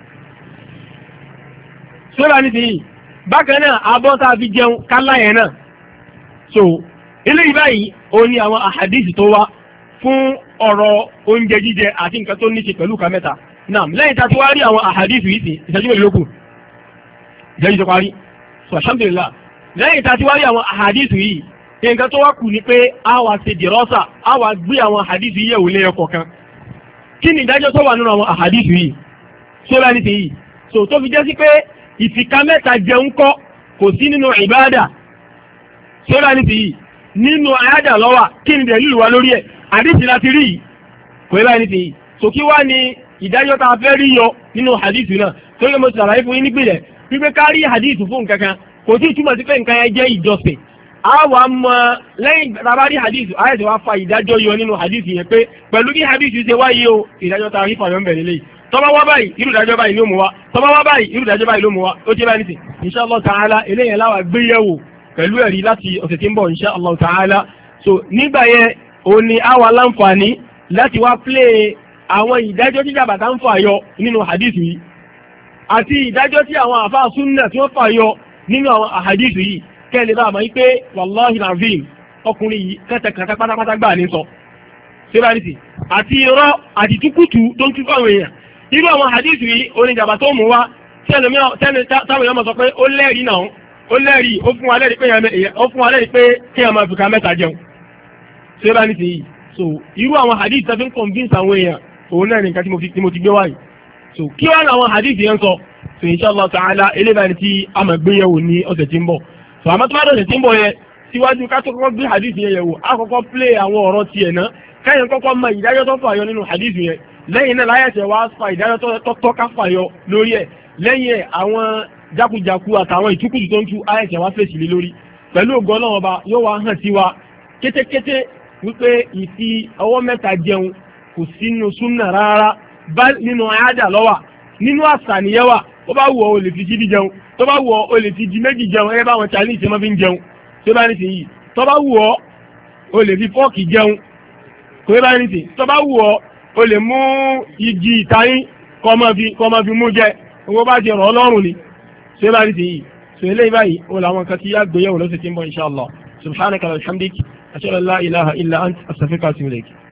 sóra nísìnyí. Bákan náà abọ́ tá a fi jẹun ká lá yẹn náà. So eléyìí báyìí òun ni àwọn àhàdíìsì tó wá fún ọ̀rọ̀ oúnjẹ jíjẹ àti nǹkan tó ní ṣe pẹ̀lú ká mẹ́ta. Náà lẹ́yìn tá a ti wá rí àwọn àhàdíìsì yìí sí ìṣẹ́jú mélòó lókù ìṣẹ́jú tó parí. So alhamdulillah lẹ́yìn tá a ti wá rí àwọn àhàdíìsì yìí nǹkan tó wá kù ni pé a wá ṣe dìrọ́sà a wá gbé àwọn àhàdíìsì yìí yẹ̀wò lẹ́yọ kọ̀ọ̀kan. Kí ni ìdájọ́ tó wà nínú àwọn àhàdíìsì yìí? Sóra ní ti yìí. So tó fi jẹ́ sí pé ìfìkà mẹ́ta jẹun kọ́ kò sí nínú ìbáàdà sóra ní ti yìí nínú àyájà lọ́wà kí ni dẹ̀lú wa lórí ẹ̀ àdìsí láti rí yìí kò yẹ báyìí ní ti yìí so kí wá ní ìdájọ́ tá a fẹ́ rí yọ nínú àdìsí náà tó yẹ mo ti sàlàyé fún yín nípìnlẹ̀ wípé ká rí àdìsí fún nǹkan kan kò tí ì túmọ̀ sí pé nǹkan yẹn jẹ́ ìjọsìn a wà mọ lẹ́yìn tàbá rí àdìsí ayé ti wá fa ìdájọ́ yọ nínú àdìsí yẹn pé pẹ̀lú bí àdìsí ṣe wáyé o ìdájọ́ tá a rí fàyọ̀ ń bẹ̀rẹ̀ lẹ́yìn tọ́ba wá báyìí irú ìdájọ́ báyìí ló mú wa tọ́ba wá báyìí irú ìdájọ́ báyìí ló mú wa ó jẹ́ báyìí nìsín insha Allah ta'ala eléyẹn láwa gbéyẹ̀wò pẹ̀lú ẹ̀rí láti ọ̀sẹ̀ tí ń bọ̀ insha Allah ta'ala so nígbà yẹn ó ní àwa láǹfààní láti wá play àwọn ìdájọ́ tí jàbàtà ń fà yọ nínú hadith yìí àti ìdájọ́ tí àwọn àfáà súnnà tí wọ́n fà yọ nínú àwọn hadith yìí kẹ́lẹ̀ bá àmọ́ pé wallahi alazim ọkùnrin yìí kẹ́tẹ̀kẹ́tẹ́ pátápátá gbà ní sọ síbárísì àti irọ́ àti túkùtù tó ń túkọ̀ àwọn èèyàn irú àwọn hadith yìí oníjàmbá tó mú wá táwọn èèyàn mọ̀ sọ pé ó lẹ́rìí náà ó lẹ́rìí ó fún wa lẹ́rìí pé kí a máa fi ká mẹ́ta jẹun síbárísì yìí so irú àwọn hadith tó fi ń convince àwọn èèyàn òun náà nìkan tí mo ti gbé wáyìí so kí wọ́n àwọn hadith yẹn sọ so inshallah ta'ala eléyìí tí a máa gbé yẹ̀wò ní ọ̀sẹ̀ tí ń bọ̀ so àmọ́ tó bá dọ̀sẹ̀ tí ń bọ̀ yẹn síwájú ká tó kọ́kọ́ gbé hadith yẹn yẹ̀wò á kọ́kọ́ play àwọn ọ̀rọ̀ tiẹ̀ náà káyọ̀ kọ́kọ́ mọ ìdájọ́ tó fàyọ nínú hadith yẹn lẹ́yìn náà láyẹ̀sẹ̀ wá fa ìdájọ́ tó tọ́ka fàyọ lórí ẹ̀ lẹ́yìn ẹ̀ àwọn jákujàku àtàwọn ìtukùtù tó ń tú ayẹ̀sẹ̀ wá fèsì lé lórí pẹ̀lú ògo Ọlọ́run Ọba yóò wá hàn sí wa kétékété wípé ìfi ọwọ́ mẹ́ta jẹun kò sínú súnà rárá bá nínú àyájà lọ́wà nínú àṣà nìyẹn wà ó bá wù ọ́ o lè fi síbi jẹun tó bá wù ọ́ o lè fi di méjì jẹun ẹ bá wọn Chinese máa fi ń jẹun tó bá ní sí yìí tó bá wù ọ́ o lè fi fọ́ọ̀kì jẹun kò bá ní sí tó bá wù ọ́ o lè mú igi ìtayín kọ́ máa fi mú jẹ owó bá ti rọ̀ ọ́ lọ́rùn ni tó bá ní sí yìí tó eléyìí báyìí o làwọn kan tí yá gbéyàwó lọ́sẹ̀ tí ń bọ̀ inshallah subhanaka wa bihamdik ashhadu an la ilaha illa ant astaghfiruka wa atubu ilayk.